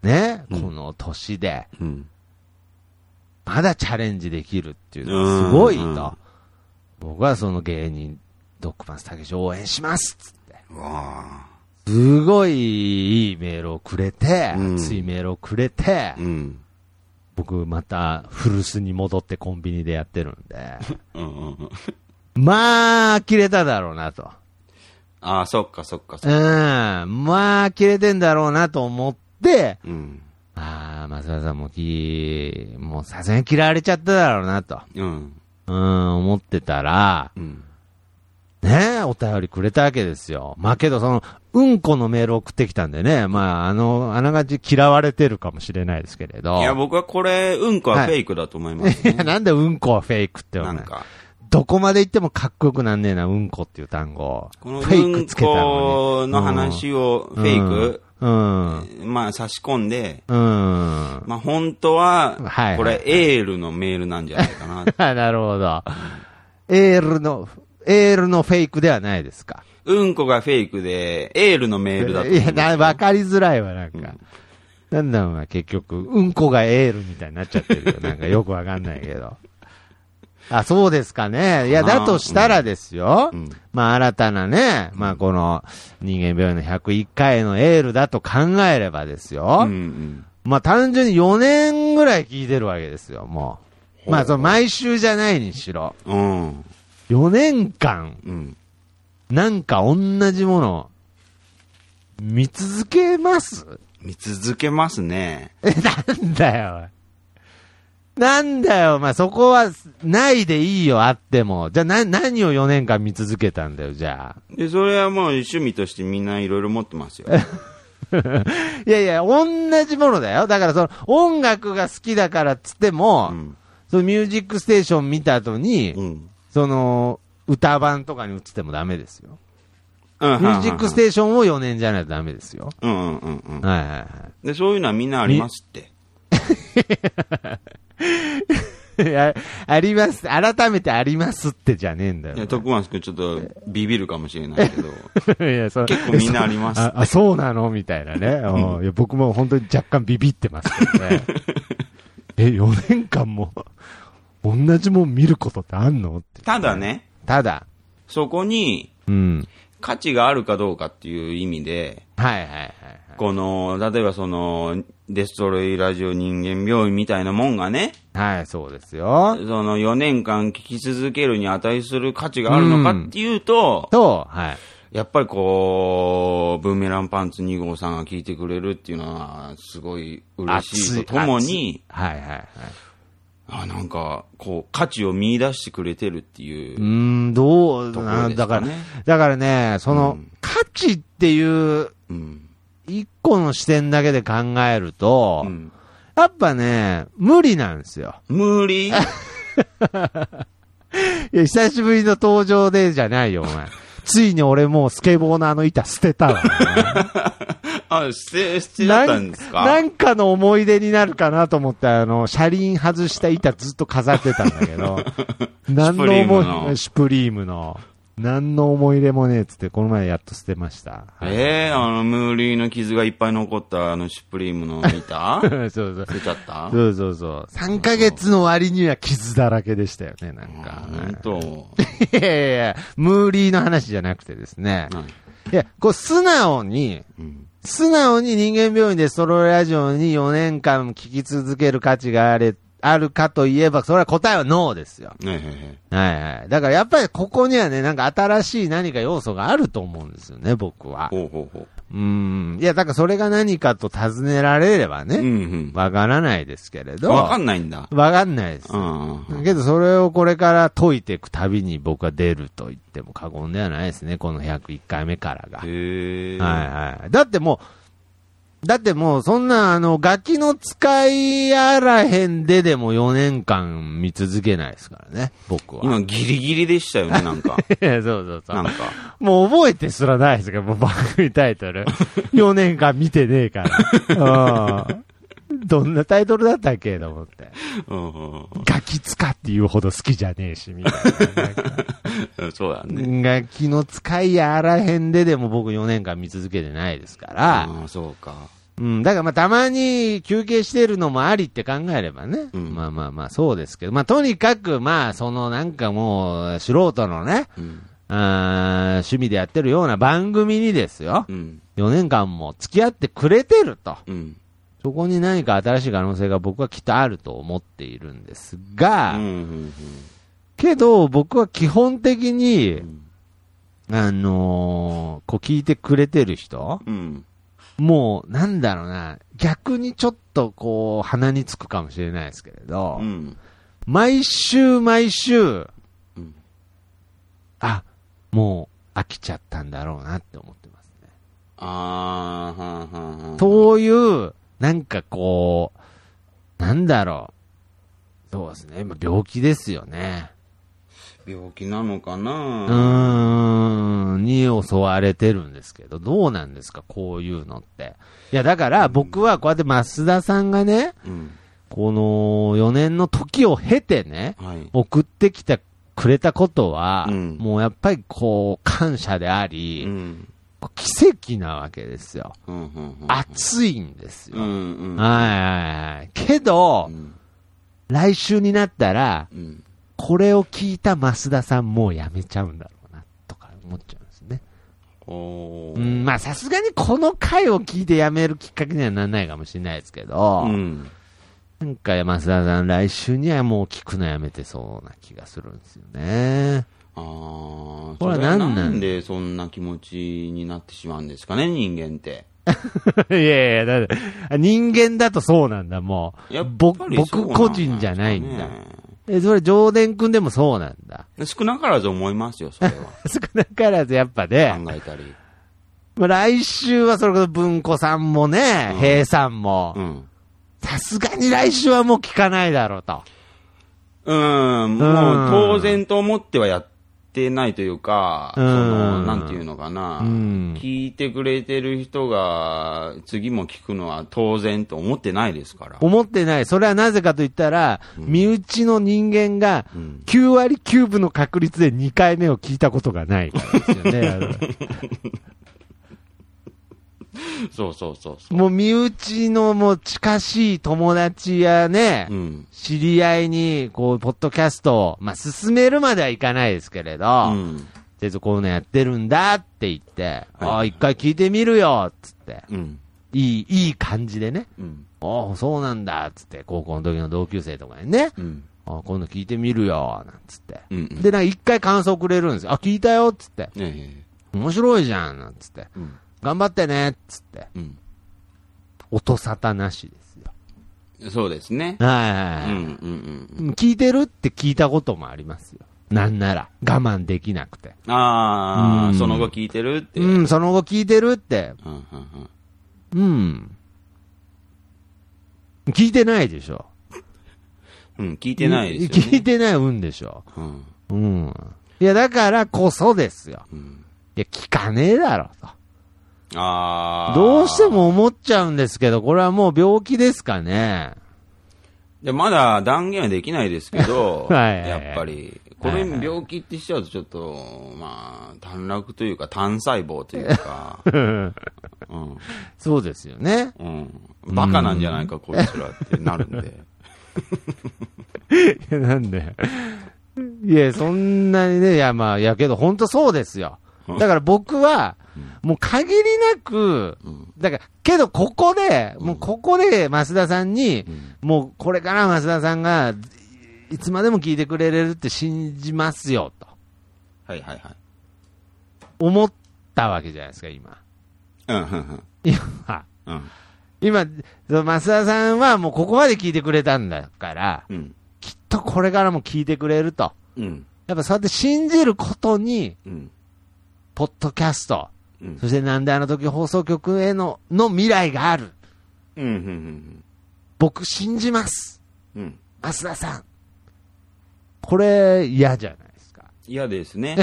ね、うん、この年で、うん、まだチャレンジできるっていうのがすごいと。うんうん、僕はその芸人、ドッグマンスたけし応援しますっつって。うわーすごいいいメールをくれて、うん、熱いメールをくれて、うん、僕また古巣に戻ってコンビニでやってるんで、まあ、切れただろうなと。 ああ、そっかそっかそっか。 うん。まあ、切れてんだろうなと思って、うん、ああ、松田さんもき、もうさすがに嫌われちゃっただろうなと。うん。うん、思ってたら、うんねえ、お便りくれたわけですよ。まあけど、その、うんこのメール送ってきたんでね、まあ、あの、あながち嫌われてるかもしれないですけれど。 いや、僕はこれ、うんこはフェイクだと思います、ね。 はい、いや、なんでうんこはフェイクってなんか。 どこまで行ってもかっこよくなんねえな、うんこっていう単語。 このフェイクつけたうんのこの話をフェイク、 うん。 うん、まあ差し込んで、 うん。 まあ本当は、 はいはい、 これエールのメールなんじゃないかな。 なるほど。エールの、エールのフェイクではないですか。 うんこがフェイクで、エールのメールだと思うんですよ。 いや、わかりづらいわ、なんか。うん、なんだろうな、結局。うんこがエールみたいになっちゃってるよ。なんかよくわかんないけど。あ、そうですかね。いや、だとしたらですよ。うん、まあ、新たなね、まあ、この人間病院のひゃくいっかいのエールだと考えればですよ。うんうん、まあ、単純によねんぐらい聞いてるわけですよ、もう。まあ、その毎週じゃないにしろ。うん、よねんかん、うん、なんか同じもの、見続けます？ 見続けますね。 え、なんだよ。なんだよ、まあ、そこは、ないでいいよ、あっても。じゃあ、な、何をよねんかん見続けたんだよ、じゃあ。 で、それはもう趣味としてみんないろいろ持ってますよ。 いやいや、同じものだよ。だから、その、音楽が好きだからっつっても、うん、そのミュージックステーション見た後に、うん、その、歌版とかに映ってもダメですよ。うん、ミュージックステーションをよねんじゃないとダメですよ。 うんうんうんうん。 はいはいはい。 で、そういうのはみんなありますって。 あ, あります。改めてありますってじゃねえんだよ。 いや、徳松くんちょっとビビるかもしれないけど。いや、そ結構みんなあります。 あ, あ、そうなのみたいなね、うん。いや僕も本当に若干ビビってますけどね。え、よねんかんも同じもん見ることってあんのって。 ただね。 ただ。 そこに、うん。価値があるかどうかっていう意味で、 はいはいはい、はい。 この、例えばその、デストロイラジオ人間病院みたいなもんがね。 はい、そうですよ。 そのよねんかん聞き続けるに値する価値があるのかっていうと、 うん、と、はい。 やっぱりこう、ブーメランパンツに号さんが聞いてくれるっていうのは、すごい嬉しいとともに、 はいはいはい。 あ、なんか、こう、価値を見出してくれてるっていう。 うーん、どう、なだから、だからね、その、うん、価値っていう、うん、一個の視点だけで考えると、うん、やっぱね、無理なんですよ。 無理いや、 久しぶりの登場でじゃないよ、お前。ついに俺もうスケボーのあの板捨てたわ、ね。 あ、捨て、捨てだったんですか？ なんかの思い出になるかなと思って、あの、車輪外した板ずっと飾ってたんだけど、何の思い、シュプリームの。何の思い入れもねえっつって、この前やっと捨てました。 ええー、あの、ムーリーの傷がいっぱい残ったあの、シュプリームの板そうそう。 捨てちゃったそうそうそう。さんかげつの割には傷だらけでしたよね、なんか。 本当。 いやいや、ムーリーの話じゃなくてですね。はい、いや、こう、素直に、うん、素直に人間病院でストローラジオによねんかん聞き続ける価値があれ、あるかといえば、それは答えはノーですよ。はいはいはい。はいはい。だからやっぱりここにはね、なんか新しい何か要素があると思うんですよね、僕は。ほうほうほう。うん。いや、だからそれが何かと尋ねられればね、わ、うん、うん、からないですけれど。 わかんないんだ。 わかんないです。うん。けどそれをこれから解いていくたびに僕は出ると言っても過言ではないですね、このひゃくいっかいめからが。へー。はいはい。だってもう、だってもうそんなあのガキの使いあらへんででもよねんかん見続けないですからね、僕は。 今ギリギリでしたよね、なんか。 いや、そうそうそう。 なんか。 もう覚えてすらないですから、もう番組タイトル。よねんかん見てねえから。うん。どんなタイトルだったっけと思って。ガキ使って言うほど好きじゃねえし、みたいな。そうだね。 ガキの使いあらへんででも僕よねんかん見続けてないですから。 ああ、そうか。 うん。だからまあたまに休憩してるのもありって考えればね。うん、まあまあまあそうですけど。まあとにかくまあそのなんかもう素人のね、うん、あ趣味でやってるような番組にですよ。うん、よねんかんも付き合ってくれてると。うんそこに何か新しい可能性が僕はきっとあると思っているんですが、うんうんうん、けど僕は基本的に、うん、あのー、こう聞いてくれてる人、うん、もうなんだろうな、逆にちょっとこう鼻につくかもしれないですけれど、うん、毎週毎週、うん、あ、もう飽きちゃったんだろうなって思ってますね。あー、はんはんはんそういうなんかこう、なんだろう。そうですね。病気ですよね。 病気なのかなうーん、に襲われてるんですけど、どうなんですか、こういうのって。いや、だから僕はこうやって増田さんがね、うん、このよねんの時を経てね、はい、送ってきてくれたことは、うん、もうやっぱりこう、感謝であり、うん、奇跡なわけですよ。うんうんうんうん、熱いんですよ。うんうん、はいはいはい。けど、うん、来週になったら、うん、これを聞いた増田さんもうやめちゃうんだろうな、とか思っちゃうんですね。おー。うん、まあさすがにこの回を聞いてやめるきっかけにはならないかもしれないですけど、うん、なんか増田さん来週にはもう聞くのやめてそうな気がするんですよね。ああ、 これは何なんなんでそんな気持ちになってしまうんですかね、人間って。 いやいや、だって人間だとそうなんだ、もう。やっぱり僕個人じゃないんだ。え、それ、上田くんでもそうなんだ。 少なからず思いますよ、それは。 少なからずやっぱね。 考えたり。 まあ、来週はそれこそ文子さんもね、うん、平さんも。さすがに来週はもう聞かないだろうと。 うん、もう当然と思ってはやってないというか、うん、その、なんていうのかな、うん、聞いてくれてる人が次も聞くのは当然と思ってないですから。 思ってない。それはなぜかと言ったら、うん、身内の人間がきゅうわりきゅうぶの確率でにかいめを聞いたことがないからですよね。 そうそうそうそう。 もう身内のもう近しい友達やね、うん、知り合いに、こう、ポッドキャストを、まあ、進めるまではいかないですけれど、うん、ちょっとこういうのやってるんだって言って、はい、ああ、一回聞いてみるよ、つって、うん、いい、いい感じでね、うん、ああ、そうなんだ、つって、高校の時の同級生とかにね、うん、ああ、今度聞いてみるよ、なんつって、うんうん、で、なんか一回感想くれるんですよ。あ、聞いたよ、つって、ね、面白いじゃん、なんつって、うん、頑張ってね、つって、うん、音沙汰なしですよ。 そうですね。 はいはいはい、うんうんうん。聞いてるって聞いたこともありますよ。なんなら、我慢できなくて。 ああ、うん、その後聞いてるって。 うん、その後聞いてるって。うん、うん、うん。聞いてないでしょ。 うん、聞いてないですよね。 聞いてないうんでしょ。うん。うん。いや、だからこそですよ。うん、いや、聞かねえだろ、と。ああ。どうしても思っちゃうんですけど、これはもう病気ですかね。 いや、まだ断言はできないですけど、はいはいはい、やっぱり、これ病気ってしちゃうとちょっと、まあ、短絡というか単細胞というか、うん、 そうですよね。 うん。バカなんじゃないか、こいつらってなるんで。 いや、なんで。いや、そんなにね、いや、まあ、いやけど本当そうですよ。だから僕は、もう限りなく、だから、けどここで、もうここで増田さんに、もうこれから増田さんが、いつまでも聞いてくれるって信じますよ、と。 はいはいはい。 思ったわけじゃないですか、今。うん、うん、うん。今、うん、今、増田さんはもうここまで聞いてくれたんだから、うん、きっとこれからも聞いてくれると。うん、やっぱそうやって信じることに、うん、ポッドキャスト、うん、そしてなんであの時放送局への、の未来がある。うんうんうん、僕信じます。うん、増田さん。これ嫌じゃないですか。 嫌ですね。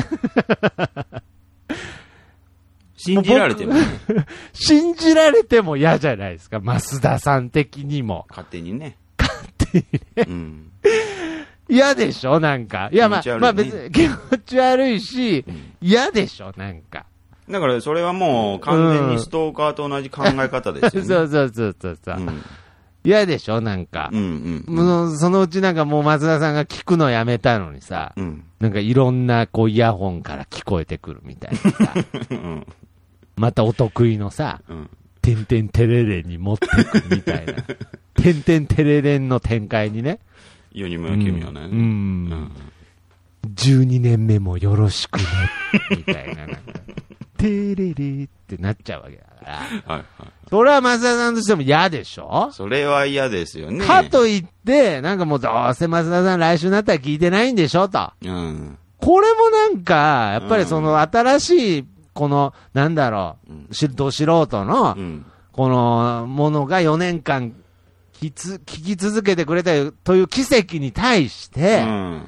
信じられてもね。 信じられても嫌じゃないですか。増田さん的にも。 勝手にね。 勝手にね。うん、嫌でしょなんか。いや、まあ、ね、まあ別に気持ち悪いし、嫌、うん、でしょなんか。 だからそれはもう完全にストーカーと同じ考え方ですよね。 そうそうそうそうそう。うん嫌でしょなんか、うんうんうん。そのうちなんかもう松田さんが聞くのやめたのにさ、うん、なんかいろんなこうイヤホンから聞こえてくるみたいなさ、うん、またお得意のさ、うん、てんてんてれれんに持ってくみたいな、てんてんてれれんの展開にね。 世にもやけみはね。うん。うん、 じゅうにねんめもよろしくね、みたいな。なんかてれれってなっちゃうわけだから。はいはい。それは増田さんとしても嫌でしょそれは嫌ですよね。 かといって、なんかもうどうせ増田さん来週になったら聞いてないんでしょと。うん。これもなんか、やっぱりその新しい、この、なんだろう、うん、ど素人の、うん、このものがよねんかん聞き続けてくれたという奇跡に対して、うん、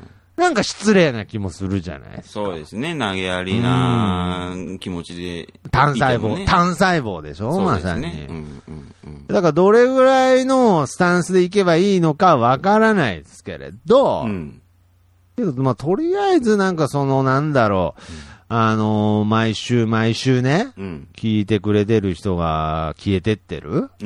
なんか失礼な気もするじゃないですか。 そうですね。投げやりな気持ちでいてもね。 単細胞、単細胞でしょ、 そうですまさね。 に。 うんうんうん。 だからどれぐらいのスタンスでいけばいいのかわからないですけれど、うん、けど、まあ、とりあえずなんかその、なんだろう、うん、あのー、毎週毎週ね、うん、聞いてくれてる人が消えてってる、うん、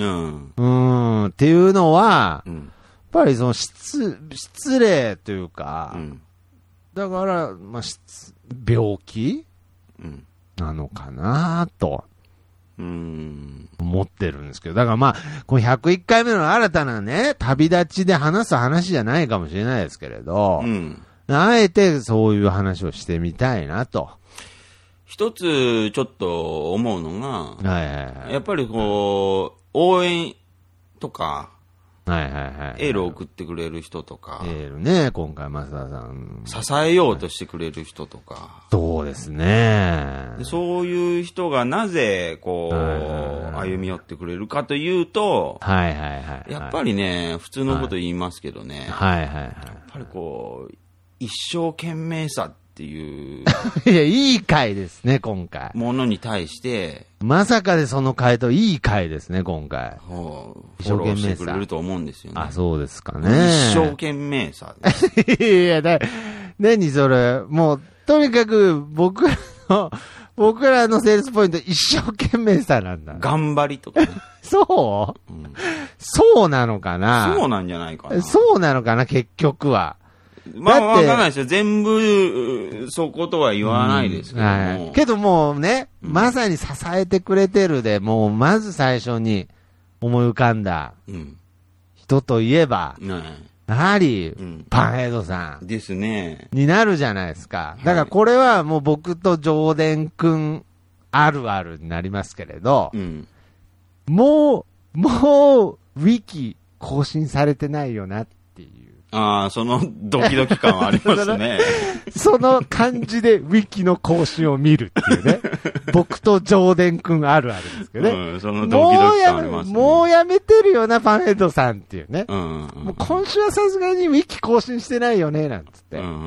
うーん、っていうのは、うん、やっぱりその失、失礼というか、うん、だから、まあ、病気、うん、なのかなと。うーん思ってるんですけど。だからまあ、このひゃくいっかいめの新たなね、旅立ちで話す話じゃないかもしれないですけれど、うん、あえてそういう話をしてみたいなと。 一つちょっと思うのが、はいはいはい、やっぱりこう、応援とか、はいはいはい、エールを送ってくれる人とか。 エールね、今回増田さん。 支えようとしてくれる人とか。 そうですね。 でそういう人がなぜ、こう、はいはいはい、歩み寄ってくれるかというと、はいはいはいはい、やっぱりね、普通のこと言いますけどね、はいはいはいはい、やっぱりこう、一生懸命さっていう。 いや、いい回ですね、今回。 ものに対して、 まさかでその回答いい回ですね、今回。 一生懸命さ。してくれると思うんですよね。 あ、そうですかね。 一生懸命さです。 いや、だ、何それ、もう、とにかく僕らの、僕らのセールスポイント一生懸命さなんだ。 頑張りとかね。 そう、うん、そうなのかな。 そうなんじゃないかな。 そうなのかな、結局は。 まあ、わかんないですよ。全部、そことは言わないですけども。うんはい、 けどもうね、うん、まさに支えてくれてるで、もう、まず最初に思い浮かんだ人といえば、うん、やはり、うん、パンヘッドさん。 ですね。 になるじゃないですか。だからこれはもう僕と上田くんあるあるになりますけれど、うん、もう、もう、ウィキ更新されてないよなっていう。 ああ、そのドキドキ感はありますね。 その感じでウィキの更新を見るっていうね。僕と上田くんあるあるですけどね。 うん、そのドキドキ感ありますね。 もうやめてるよな、パンヘッドさんっていうね。うんうんうん、もう今週はさすがにウィキ更新してないよね、なんつって。うんうんうん、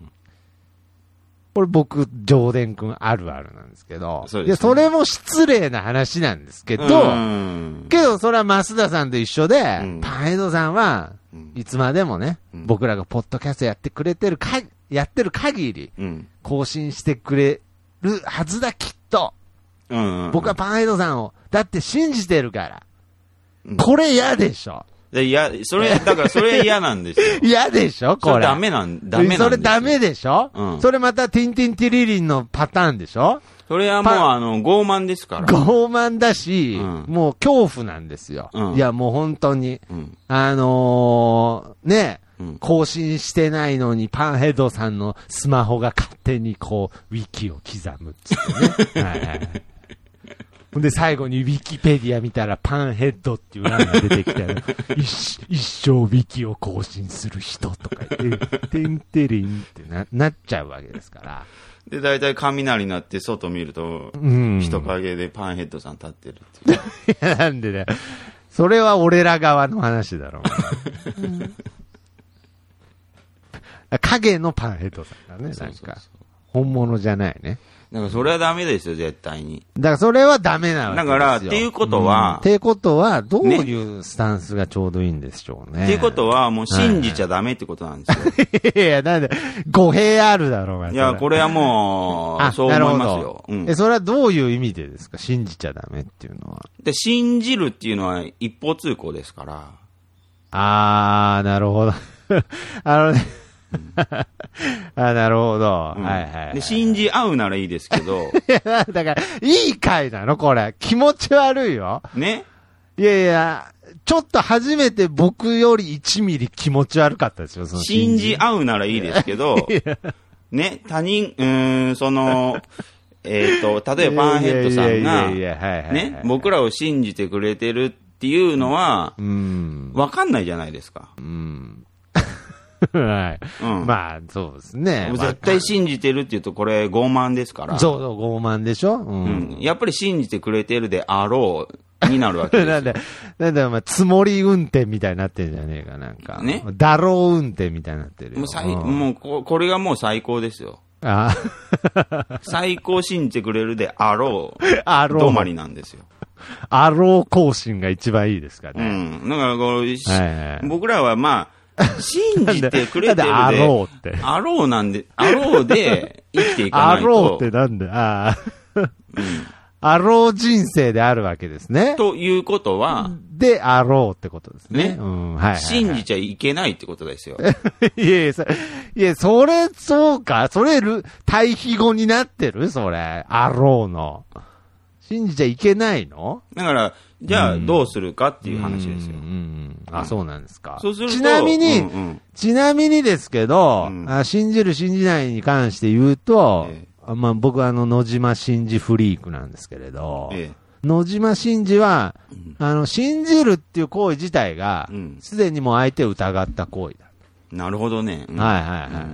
これ僕、上田くんあるあるなんですけど。そうですね、いや、それも失礼な話なんですけど、うんけどそれは増田さんと一緒で、うん、パンヘッドさんは、いつまでもね、うん、僕らがポッドキャストやってくれてるか、やってる限り、うん、更新してくれるはずだ、きっと。うんうんうん、僕はパンヘッドさんを、だって信じてるから。うん、これ嫌でしょ。 いや、それ、だからそれ嫌なんですよ。 嫌でしょこれ。それダメなん、ダメなんですよ。 それダメでしょ、うん、それまたティンティンティリリンのパターンでしょそれはもうあの、傲慢ですから。 傲慢だし、うん、もう恐怖なんですよ。うん、いや、もう本当に。うん、あのー、ね、うん、更新してないのにパンヘッドさんのスマホが勝手にこう、ウィキを刻むっつってね。はいはい。ほんで最後にウィキペディア見たらパンヘッドっていう欄が出てきたら、一, 一生ウィキを更新する人とか言って、てんてりんって な, なっちゃうわけですから。 で、大体雷になって外見ると、うん、人影でパンヘッドさん立ってるっていう。 いや、なんでね。それは俺ら側の話だろう、うん。影のパンヘッドさんだね、なんか。そうそうそう本物じゃないね。 だからそれはダメですよ、絶対に。 だからそれはダメなわけですよ。 だから、っていうことは、 うん、っていうことは、どういうスタンスがちょうどいいんでしょうね。 っていうことは、もう信じちゃダメってことなんですよ。 いやいや、なんで、語弊あるだろうが。 いや、これはもう、そう思いますよ。 うん、え、それはどういう意味でですか信じちゃダメっていうのは。 で、信じるっていうのは一方通行ですから。 あー、なるほど。あのね。あ、なるほど、うん。はいはい、はい。 で、信じ合うならいいですけど。 いや、だから、いい回なのこれ。気持ち悪いよ。 ね。 いやいや、ちょっと初めて僕よりいちミリ気持ち悪かったですよ、その信じ合うならいいですけど、ね、他人、うーん、その、えっ、ー、と、例えばパンヘッドさんが、ね、僕らを信じてくれてるっていうのは、うん、わかんないじゃないですか。うんはい、うん。まあ、そうですね。 絶対信じてるって言うと、これ傲慢ですから。 そうそう、傲慢でしょ、うん、 うん。やっぱり信じてくれてるであろうになるわけですよ。 なんで、なんでお前、つもり運転みたいになってんじゃねえか、なんか。ね。だろう運転みたいになってるよ。 もう最、うん、もうこ、これがもう最高ですよ。ああ。最高信じてくれるであろう。あろう。止まりなんですよ。 あろう更新が一番いいですかね。 うん。だからこう、はいはい、僕らはまあ、信じてくれてるで。 あろうって。 あろうなんで、あろうで生きていかないと。 あろうってなんで、ああ。うん。あろう人生であるわけですね。 ということは。 で、あろうってことですね。 ね。うん。はい、はい。信じちゃいけないってことですよ。 いやいや、そいや、それ、そうか。それ、対比語になってるそれ。あろうの。信じちゃいけないの？ だから、じゃあ、どうするかっていう話ですよ。 うん。うん、あ、そうなんですか。 そうすると。 ちなみに、うんうん、ちなみにですけど、うん、あ、信じる信じないに関して言うと、ええ、まあ、僕はあの、野島真司フリークなんですけれど、ええ、野島真司は、うん、あの、信じるっていう行為自体が、すで、うん、にもう相手を疑った行為だ。 なるほどね。 うん、はいはいはい。うんうんうん、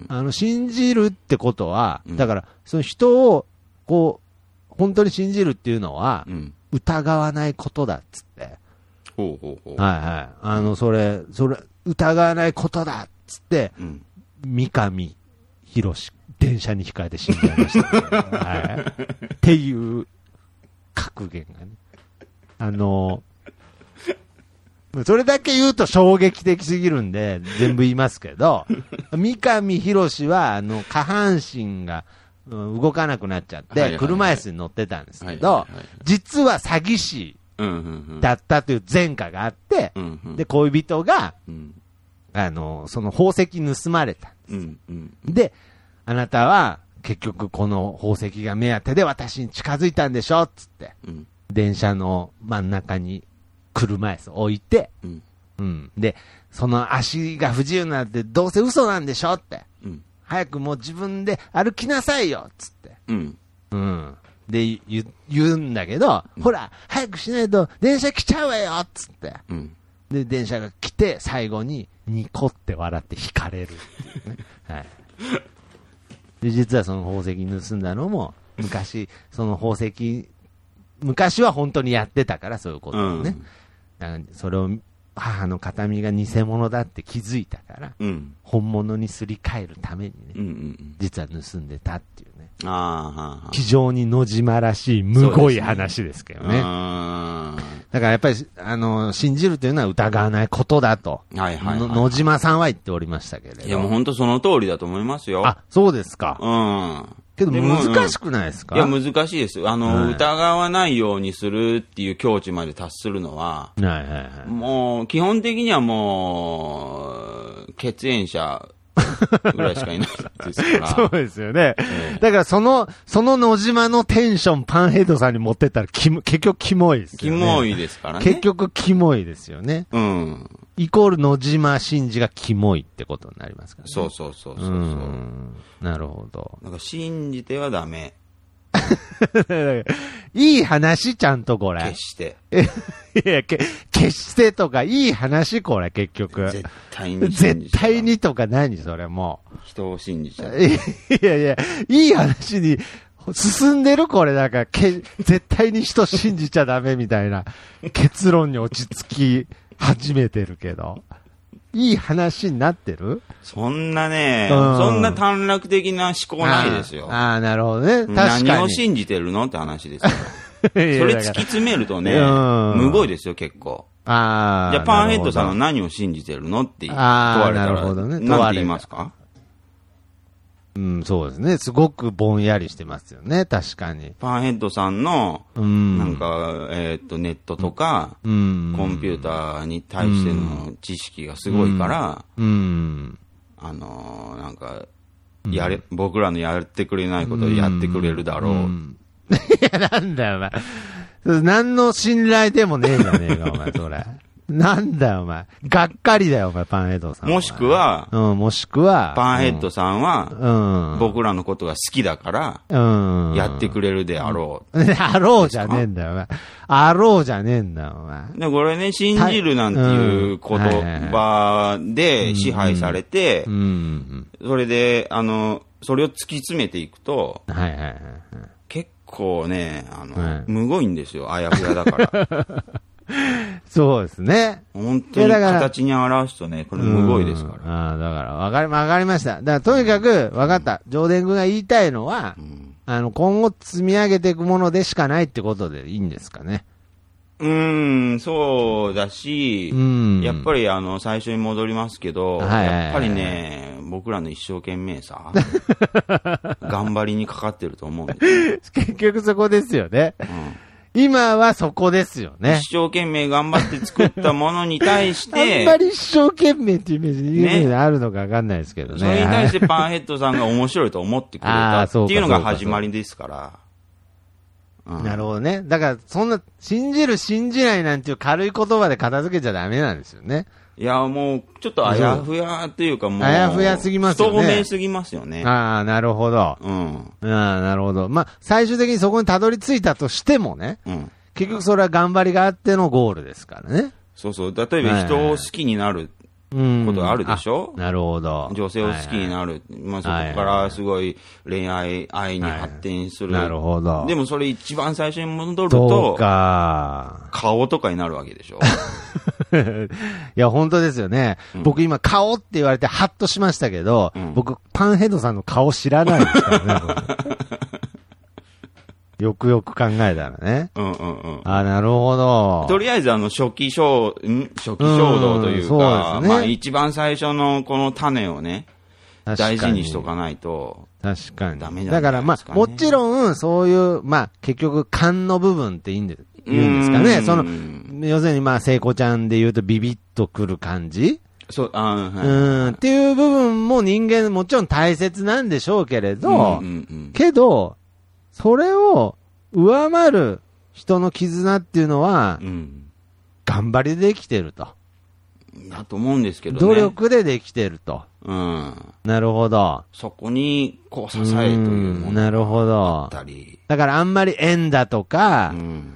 あの、信じるってことは、だから、その人を、こう、本当に信じるっていうのは、うん、疑わないことだっつって。 ほうほうほう。 はいはい。あの、それ、それ、疑わないことだっつって、うん、三上博史、電車に控えて死んじゃいました、ね。はい。っていう格言がね。あの、それだけ言うと衝撃的すぎるんで、全部言いますけど、三上博史は、あの、下半身が、動かなくなっちゃって、車椅子に乗ってたんですけど、実は詐欺師だったという前科があって、で、恋人が、あの、その宝石盗まれたんです。で、あなたは結局この宝石が目当てで私に近づいたんでしょつって、電車の真ん中に車椅子置いて、で、その足が不自由になってどうせ嘘なんでしょって。早くもう自分で歩きなさいよつって。うん。うん。で、言、言うんだけど、うん、ほら、早くしないと電車来ちゃうわよつって。うん。で、電車が来て、最後にニコって笑って引かれるっていうね。はい。で、実はその宝石盗んだのも、昔、その宝石、昔は本当にやってたから、そういうことをね。うん、だからそれを、母の形見が偽物だって気づいたから、うん、本物にすり替えるためにね、うんうんうん、実は盗んでたっていうね。あーはーはー非常に野島らしいむごい話ですけどね。あだからやっぱり、あの、信じるというのは疑わないことだと。はいはいはいはい、野島さんは言っておりましたけれど。 いやもう本当その通りだと思いますよ。 あ、そうですか。うん。けど難しくないですか？ いや難しいです。あの、はい、疑わないようにするっていう境地まで達するのは、はいはいはい、もう基本的にはもう血縁者ぐらいしかいないですから。 そうですよね。えー、だからその、その野島のテンションパンヘッドさんに持ってったらき結局キモいですよね。 キモいですからね。 結局キモいですよね。うん。イコール野島真司がキモいってことになりますからね。 そうそうそうそうそう。うん。 なるほど。 なんか信じてはダメ。 いい話ちゃんとこれ。 決して。 いや、け、決してとか、いい話これ、結局。 絶対に。 絶対にとか何それもう。 人を信じちゃう。 いやいや、いい話に進んでるこれ、だから、け、絶対に人信じちゃダメみたいな結論に落ち着き始めてるけど。いい話になってる？ そんなね、うん、そんな短絡的な思考ないですよ。 ああ、なるほどね。確かに。 何を信じてるのって話ですよ。それ突き詰めるとね、うん、むごいですよ、結構。ああ。じゃあ、パンヘッドさんは何を信じてるのって問われたら、なるほどね。何て言いますか？ うん、そうですね。すごくぼんやりしてますよね、確かに。 パンヘッドさんの、うん、なんか、えー、っと、ネットとか、うん、コンピューターに対しての知識がすごいから、うん、あのー、なんか、やれ、うん、僕らのやってくれないことをやってくれるだろう。うん、 いや、なんだよ、お前。何の信頼でもねえじゃねえか、お前、それ。なんだよ、お前。がっかりだよ、お前、パンヘッドさん。 もしくは、 うん、もしくは、 パンヘッドさんは、うん、僕らのことが好きだから、うん、やってくれるであろう。 あろうじゃねえんだよ、お前。あろうじゃねえんだよ、お前。 で、これね、信じるなんていう言葉で支配されて、それで、あの、それを突き詰めていくと、はいはいはい、結構ね、あの、 はい、 むごいんですよ、あやふやだから。 そうですね。 本当に形に表すとね、これむごいですから。 ああ、だから、わかり、わかりました。だから、とにかく、わかった。上田君が言いたいのは、うん、あの、今後積み上げていくものでしかないってことでいいんですかね。 うーん、そうだし、うん、やっぱりあの、最初に戻りますけど、はいはいはいはい、やっぱりね、僕らの一生懸命さ、頑張りにかかってると思うんです。 結局そこですよね。うん、今はそこですよね。 一生懸命頑張って作ったものに対して、 あんまり一生懸命っていうイメージ、ね、イメージあるのかわかんないですけどね。 それに対してパンヘッドさんが面白いと思ってくれたっていうのが始まりですから。 うん、なるほどね。だから、そんな、信じる信じないなんていう軽い言葉で片付けちゃダメなんですよね。 いや、もう、ちょっとあやふやっていうかもう、 あやふやすぎますよね。 不透明すぎますよね。 ああ、なるほど。うん。ああ、なるほど。まあ、最終的にそこにたどり着いたとしてもね。うん。結局それは頑張りがあってのゴールですからね。 そうそう。例えば人を好きになることがあるでしょ、 うん、なるほど。 女性を好きになる。はいはい、まあそこからすごい恋愛、愛に発展する。 はいはい、なるほど。 でもそれ一番最初に戻ると、 そうか。 顔とかになるわけでしょいや、本当ですよね。うん、僕今顔って言われてハッとしましたけど、うん、僕パンヘッドさんの顔知らないですからね。よくよく考えたらね。うんうんうん。あ、なるほど。 とりあえずあの初期衝、ん初期衝動というか、うん、そうですね。まあ一番最初のこの種をね、大事にしとかないと。 確かに。 ダメじゃないですかね。 だからまあ、もちろんそういう、まあ結局勘の部分っていいんで、言うんですかね。その、要するにまあ聖子ちゃんで言うとビビッとくる感じ。 そう、あはい、 うん、っていう部分も人間もちろん大切なんでしょうけれど、うんうんうん、けど、それを上回る人の絆っていうのは、うん、頑張りでできてると。 だと思うんですけどね。 努力でできてると。 うん。 なるほど。 そこに、こう、支えというものがあったり。 だからあんまり縁だとか、うん、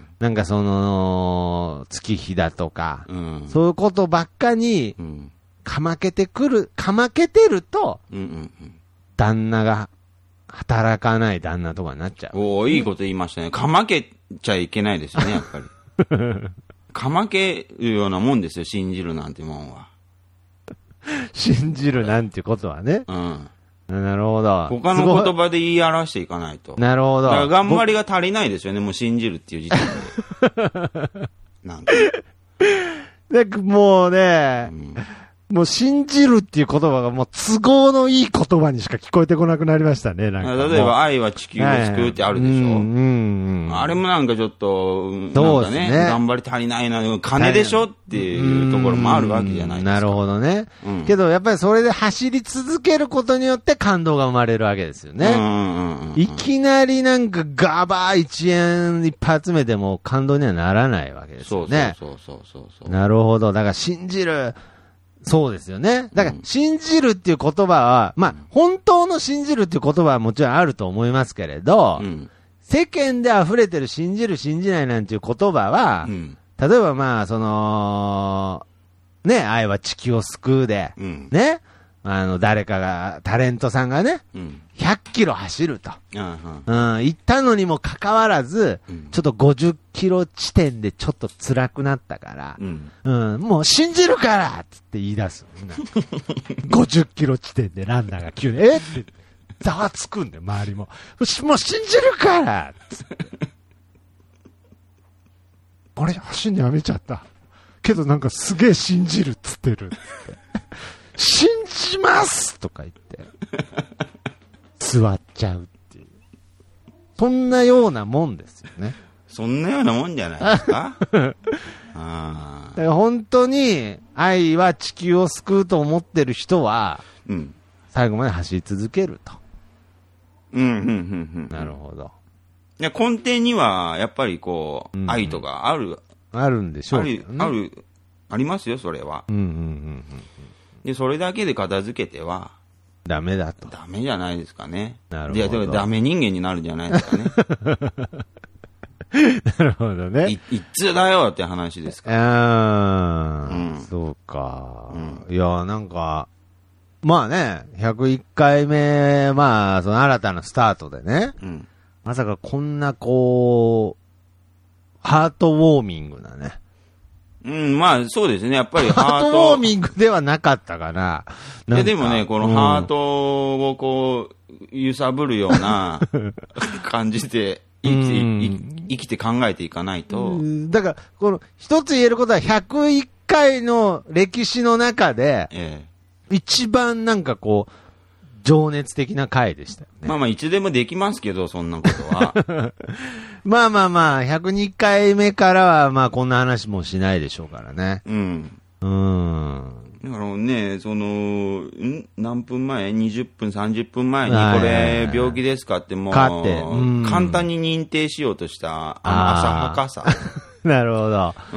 なんかその、月日だとか、うん、そういうことばっかに、かまけてくる、かまけてると、うんうんうん、旦那が、働かない旦那とかになっちゃう。 おー、いいこと言いましたね。かまけちゃいけないですよね、やっぱり。かまけるようなもんですよ、信じるなんてもんは。 信じるなんてことはね。うん。なるほど。 他の言葉で言い表していかないと。 なるほど。 だから頑張りが足りないですよね、もう信じるっていう時点で。なんか。 で、もうね、うんもう信じるっていう言葉がもう都合のいい言葉にしか聞こえてこなくなりましたね、なんか。 例えば愛は地球を救うってあるでしょ。はいはい、うんうんうん、あれもなんかちょっと、なんかね、ね頑張り足りないな、金でしょっていうところもあるわけじゃないですか。 なるほどね、うん。けどやっぱりそれで走り続けることによって感動が生まれるわけですよね。うんうんうん、いきなりなんかガバーいちえんいっぱい集めても感動にはならないわけですよね。 そうそうそうそうそう。 なるほど。だから信じる。そうですよね。だから、信じるっていう言葉は、まあ、本当の信じるっていう言葉はもちろんあると思いますけれど、うん、世間で溢れてる信じる信じないなんていう言葉は、うん、例えばまあ、その、ね、愛は地球を救うで、うん、ね、あの、誰かが、タレントさんがね、うん、ひゃっキロ走ると。うん、うん、行ったのにもかかわらず、うん、ちょっとごじゅっキロ地点でちょっと辛くなったから、うんうん、もう信じるからつって言い出す。ごじゅっキロ地点でランナーが急に、えって、ざわつくんで、周りも。もう信じるからつって。あれ、走んのやめちゃった。けどなんかすげえ信じるっつってるっつって。信じますとか言って。座っちゃうっていう。そんなようなもんですよね。 そんなようなもんじゃないですかあだから本当に愛は地球を救うと思ってる人は、うん、最後まで走り続けると。 うん、うん、うん、うん。 なるほど。 いや根底にはやっぱりこう、うん、愛とかある。 あるんでしょうけどね。ある、ある、ありますよ、それは。うん、うん、うん。で、それだけで片付けては、 ダメだと。 ダメじゃないですかね。 なるほど。いや、 でもダメ人間になるんじゃないですかね。 なるほどね。 い、一通だよって話ですから。うん。そうか。うん、いや、なんか、まあね、ひゃくいっかいめ、まあ、その新たなスタートでね。うん。 まさかこんなこう、ハートウォーミングだね。 うん、まあそうですね。やっぱりハート。 ハートウォーミングではなかったかな。なんかでもね、このハートをこう、揺さぶるような感じで生きて、生, 生きて考えていかないと。 だから、この一つ言えることはひゃくいっかいの歴史の中で、 ええ、 一番なんかこう、情熱的な回でしたよね。 まあまあ、いつでもできますけど、そんなことは。 まあまあまあ、ひゃくにかいめからは、まあこんな話もしないでしょうからね。 うん。 うん。 だからね、その、ん何分前 ?にじゅっぷん、さんじゅっぷんまえに、これ、病気ですかってもう、 かって、うん、 簡単に認定しようとした、あの浅はかさ。 なるほど。 うん。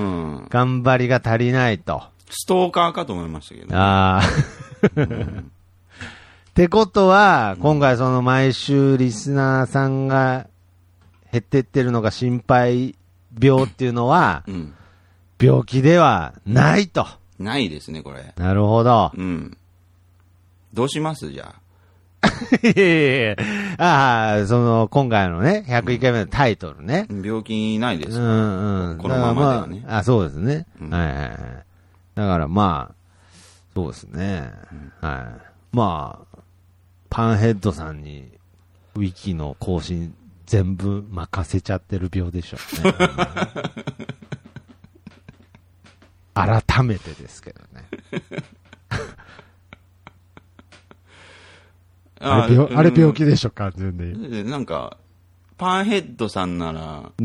頑張りが足りないと。 ストーカーかと思いましたけどね。 ああ。うんってことは、今回その毎週リスナーさんが減ってってるのが心配病っていうのは、うん、病気ではないと。 ないですね、これ。 なるほど。 うん。どうしますじゃあ。いやいやいや。ああ、その、今回のね、ひゃくいっかいめのタイトルね。 うん、病気ないですかうんうん。 このままではね。 まあ、あ、そうですね、 うん。 はいはいはい。だからまあ、そうですね。うん、はい。まあ、パンヘッドさんにウィキの更新全部任せちゃってる病でしょうね。改めてですけどね。あれ病、あれ病気でしょ、完全で。なんか、パンヘッドさんなら、 うん、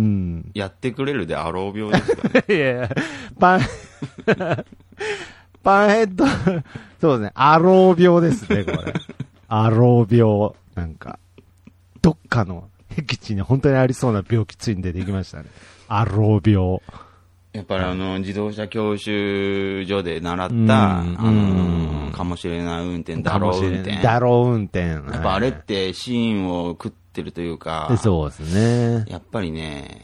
やってくれるであろう病ですかね。 いやいや、パン、パンヘッド、そうですね、アロー病ですね、これ。アロー病。なんか、どっかの僻地に本当にありそうな病気ついに出てきましたね。アロー病。 やっぱりあの、自動車教習所で習った、 うん、 あの、かもしれない運転、だろう運転。 だろう運転。やっぱあれってシーンを食ってるというか、 そうですね。 やっぱりね、 うん、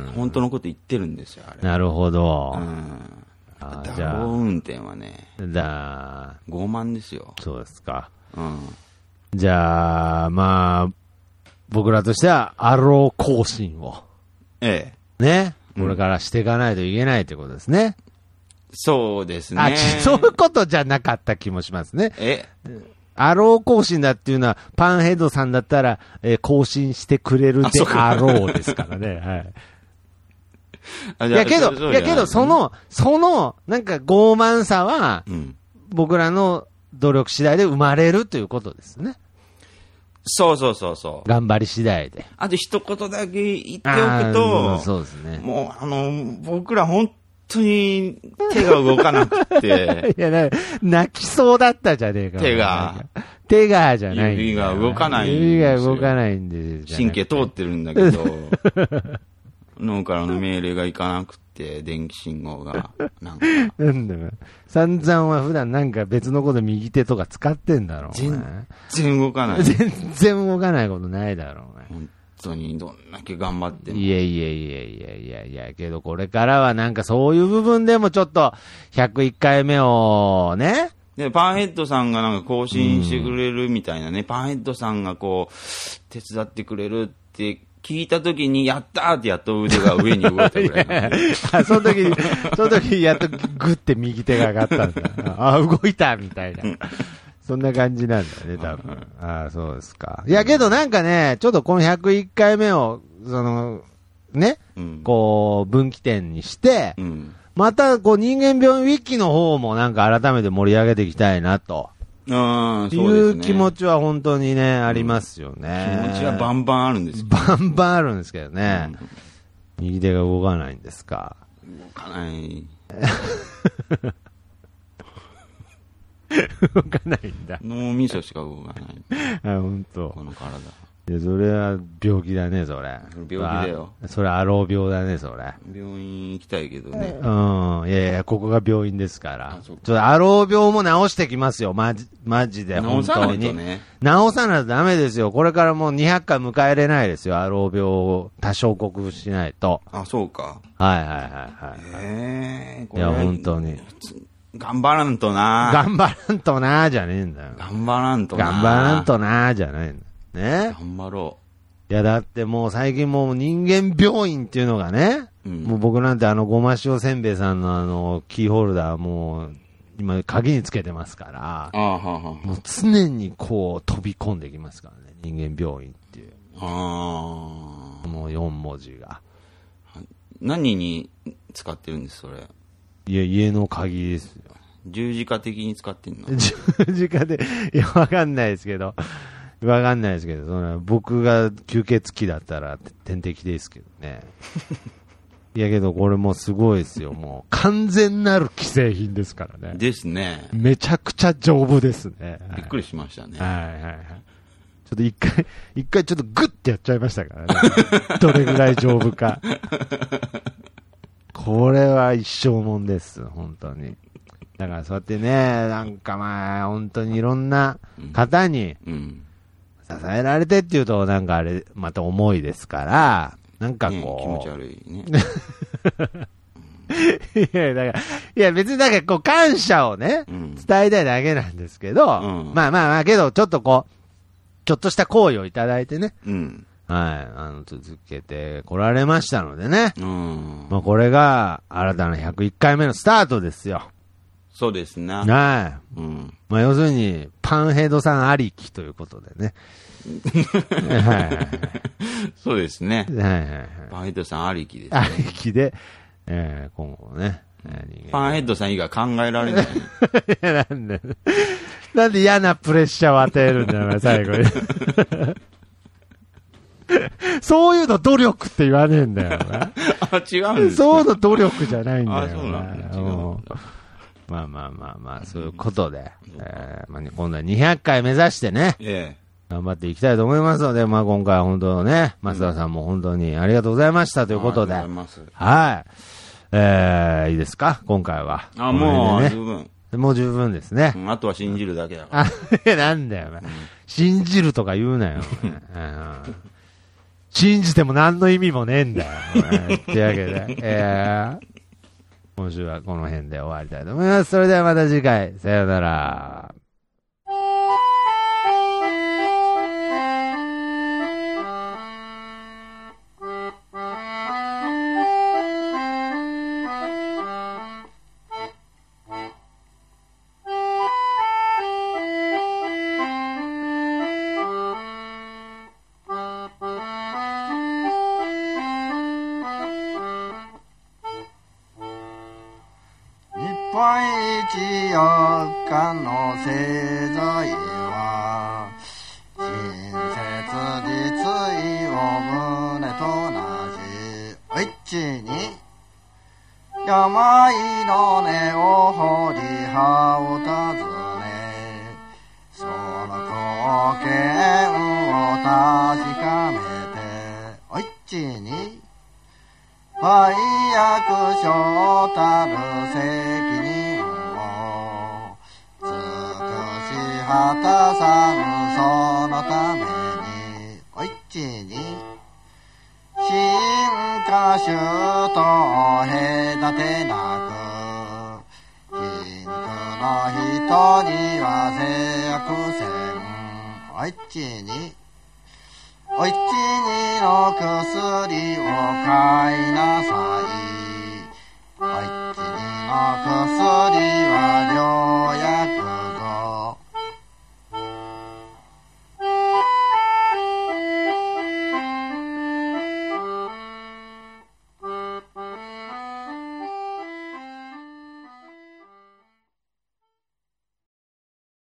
本当のこと言ってるんですよ、あれ。 なるほど。 うん、だろう運転はね、 だ傲慢ですよ。 そうですか。 うん、 じゃあ、まあ、僕らとしては、アロー更新を。 ええ。 ね。これからしていかないといけないということですね。うん、 そうですね。 あ、そういうことじゃなかった気もしますね。 えアロー更新だっていうのは、パンヘッドさんだったら、えー、更新してくれるでアローですからね。はい。いやけど、いやけど、その、その、なんか傲慢さは、うん、僕らの努力次第で生まれるということですね。 そうそうそうそう。 頑張り次第で。 あと一言だけ言っておくと、 そうですね。 もう、あの、僕ら本当に手が動かなくて。 いや、泣きそうだったじゃねえか。 手が。 手がじゃない。 指が動かないんですよ。指が動かないんで。 神経通ってるんだけど、脳からの命令がいかなくて、電気信号が、なんか。 なんだよ。散々は普段なんか別のこと右手とか使ってんだろう。 全然動かない。 全然動かないことないだろうね。 本当にどんだけ頑張っても。 いやいやいやいやいやいや、けどこれからはなんかそういう部分でもちょっとひゃくいっかいめをね。 で、パンヘッドさんがなんか更新してくれるみたいなね、うん、パンヘッドさんがこう、手伝ってくれるって聞いたときに、やったーってやっと腕が上に動いたぐらいな。 あ、その時に、その時にやっとグッて右手が上がったんだ。あ、動いたみたいな。そんな感じなんだよね、多分。ああ、そうですか。いや、けどなんかね、ちょっとこのひゃくいっかいめを、その、ね、うん、こう、分岐点にして、うん、また、こう、人間病院ウィキの方もなんか改めて盛り上げていきたいなと。 ああ、そういう気持ちは本当にね、ありますよね。 気持ちはバンバンあるんですよ。 バンバンあるんですけどね。うん、右手が動かないんですか。 動かない。 動かないんだ。 脳みそしか動かない。 あ、本当。 この体。 いや、それは病気だね、それ。 病気だよ。 それアロー病だね、それ。 病院行きたいけどね。 うん。いやいや、ここが病院ですから。ちょっとアロー病も治してきますよ、まじ、マジで。 治さないとね。 治さないとダメですよ。これからもうにひゃっかい迎えれないですよ、アロー病を多少克服しないと。 あ、そうか。 はいはいはいはい。 へえ。 いや、本当に。 頑張らんとな。 頑張らんとな、じゃねえんだよ。 頑張らんとな。 頑張らんとな、じゃないんだよ。ね。 頑張ろいや、だってもう最近もう人間病院っていうのがね、うん、もう僕なんてあのごま塩せんべいさんのあのキーホルダーもう今鍵につけてますから、 あははもう常にこう飛び込んできますからね、人間病院っていう。 あもうよん文字が。 何に使ってるんです、それ。 いや、家の鍵ですよ。 十字架的に使ってんの？ 十字架で、いや、わかんないですけど、わかんないですけど、その僕が吸血鬼だったら天敵ですけどね。いやけどこれもうすごいですよ。もう完全なる既製品ですからね。 ですね。 めちゃくちゃ丈夫ですね。 びっくりしましたね。 はいはいはい。ちょっと一回、一回ちょっとグッてやっちゃいましたからね。どれぐらい丈夫か。これは一生もんです、本当に。だからそうやってね、なんかまあ、本当にいろんな方に支えられてっていうと、なんかあれ、また重いですから、なんかこう。ね、 気持ち悪いね。 いや、だから、いや別になんかこう感謝をね、うん、伝えたいだけなんですけど、うん、まあまあまあけど、ちょっとこう、ちょっとした行為をいただいてね、 うん、 はい、あの、続けて来られましたのでね、 うん、 まあこれが新たなひゃくいっかいめのスタートですよ。 そうですね。 はい。 うん、 まあ要するに、パンヘッドさんありきということでね。はいはいはい、 そうですね。 はいはいはい、 パンヘッドさんありきです、ね。 ありきで、えー、今後ね。 パンヘッドさん以外考えられない。いやなんで、なんで嫌なプレッシャーを与えるんだよ、最後に。そういうの努力って言わねえんだよな。 あ、違うんですか？ そういうの努力じゃないんだよな。 あ、そうなんだ。違うんだ。 まあまあまあまあ、そういうことで、えーまあ、今度はにひゃっかい目指してね、 ええ、 頑張っていきたいと思いますので、まあ今回は本当ね、増田さんも本当にありがとうございましたということで、 ありがとうございます。 はい。えー、いいですか今回は。 あ、もう、ね、十分。 もう十分ですね。 うん、あとは信じるだけだから。 あ、なんだよ、うん、信じるとか言うなよ。信じても何の意味もねえんだよ。っていうわけで、えー、今週はこの辺で終わりたいと思います。それではまた次回、さようなら。 日本一四日の製材は親切実意を胸と同じお一に病の根を掘り葉を尋ねその貢献を確かめてお一に売約所たる責任を尽くし果たさぬそのためにお一に進化種と隔てなく貧苦の人には制約せんお一にお一にの薬を買いなさい。お一にの薬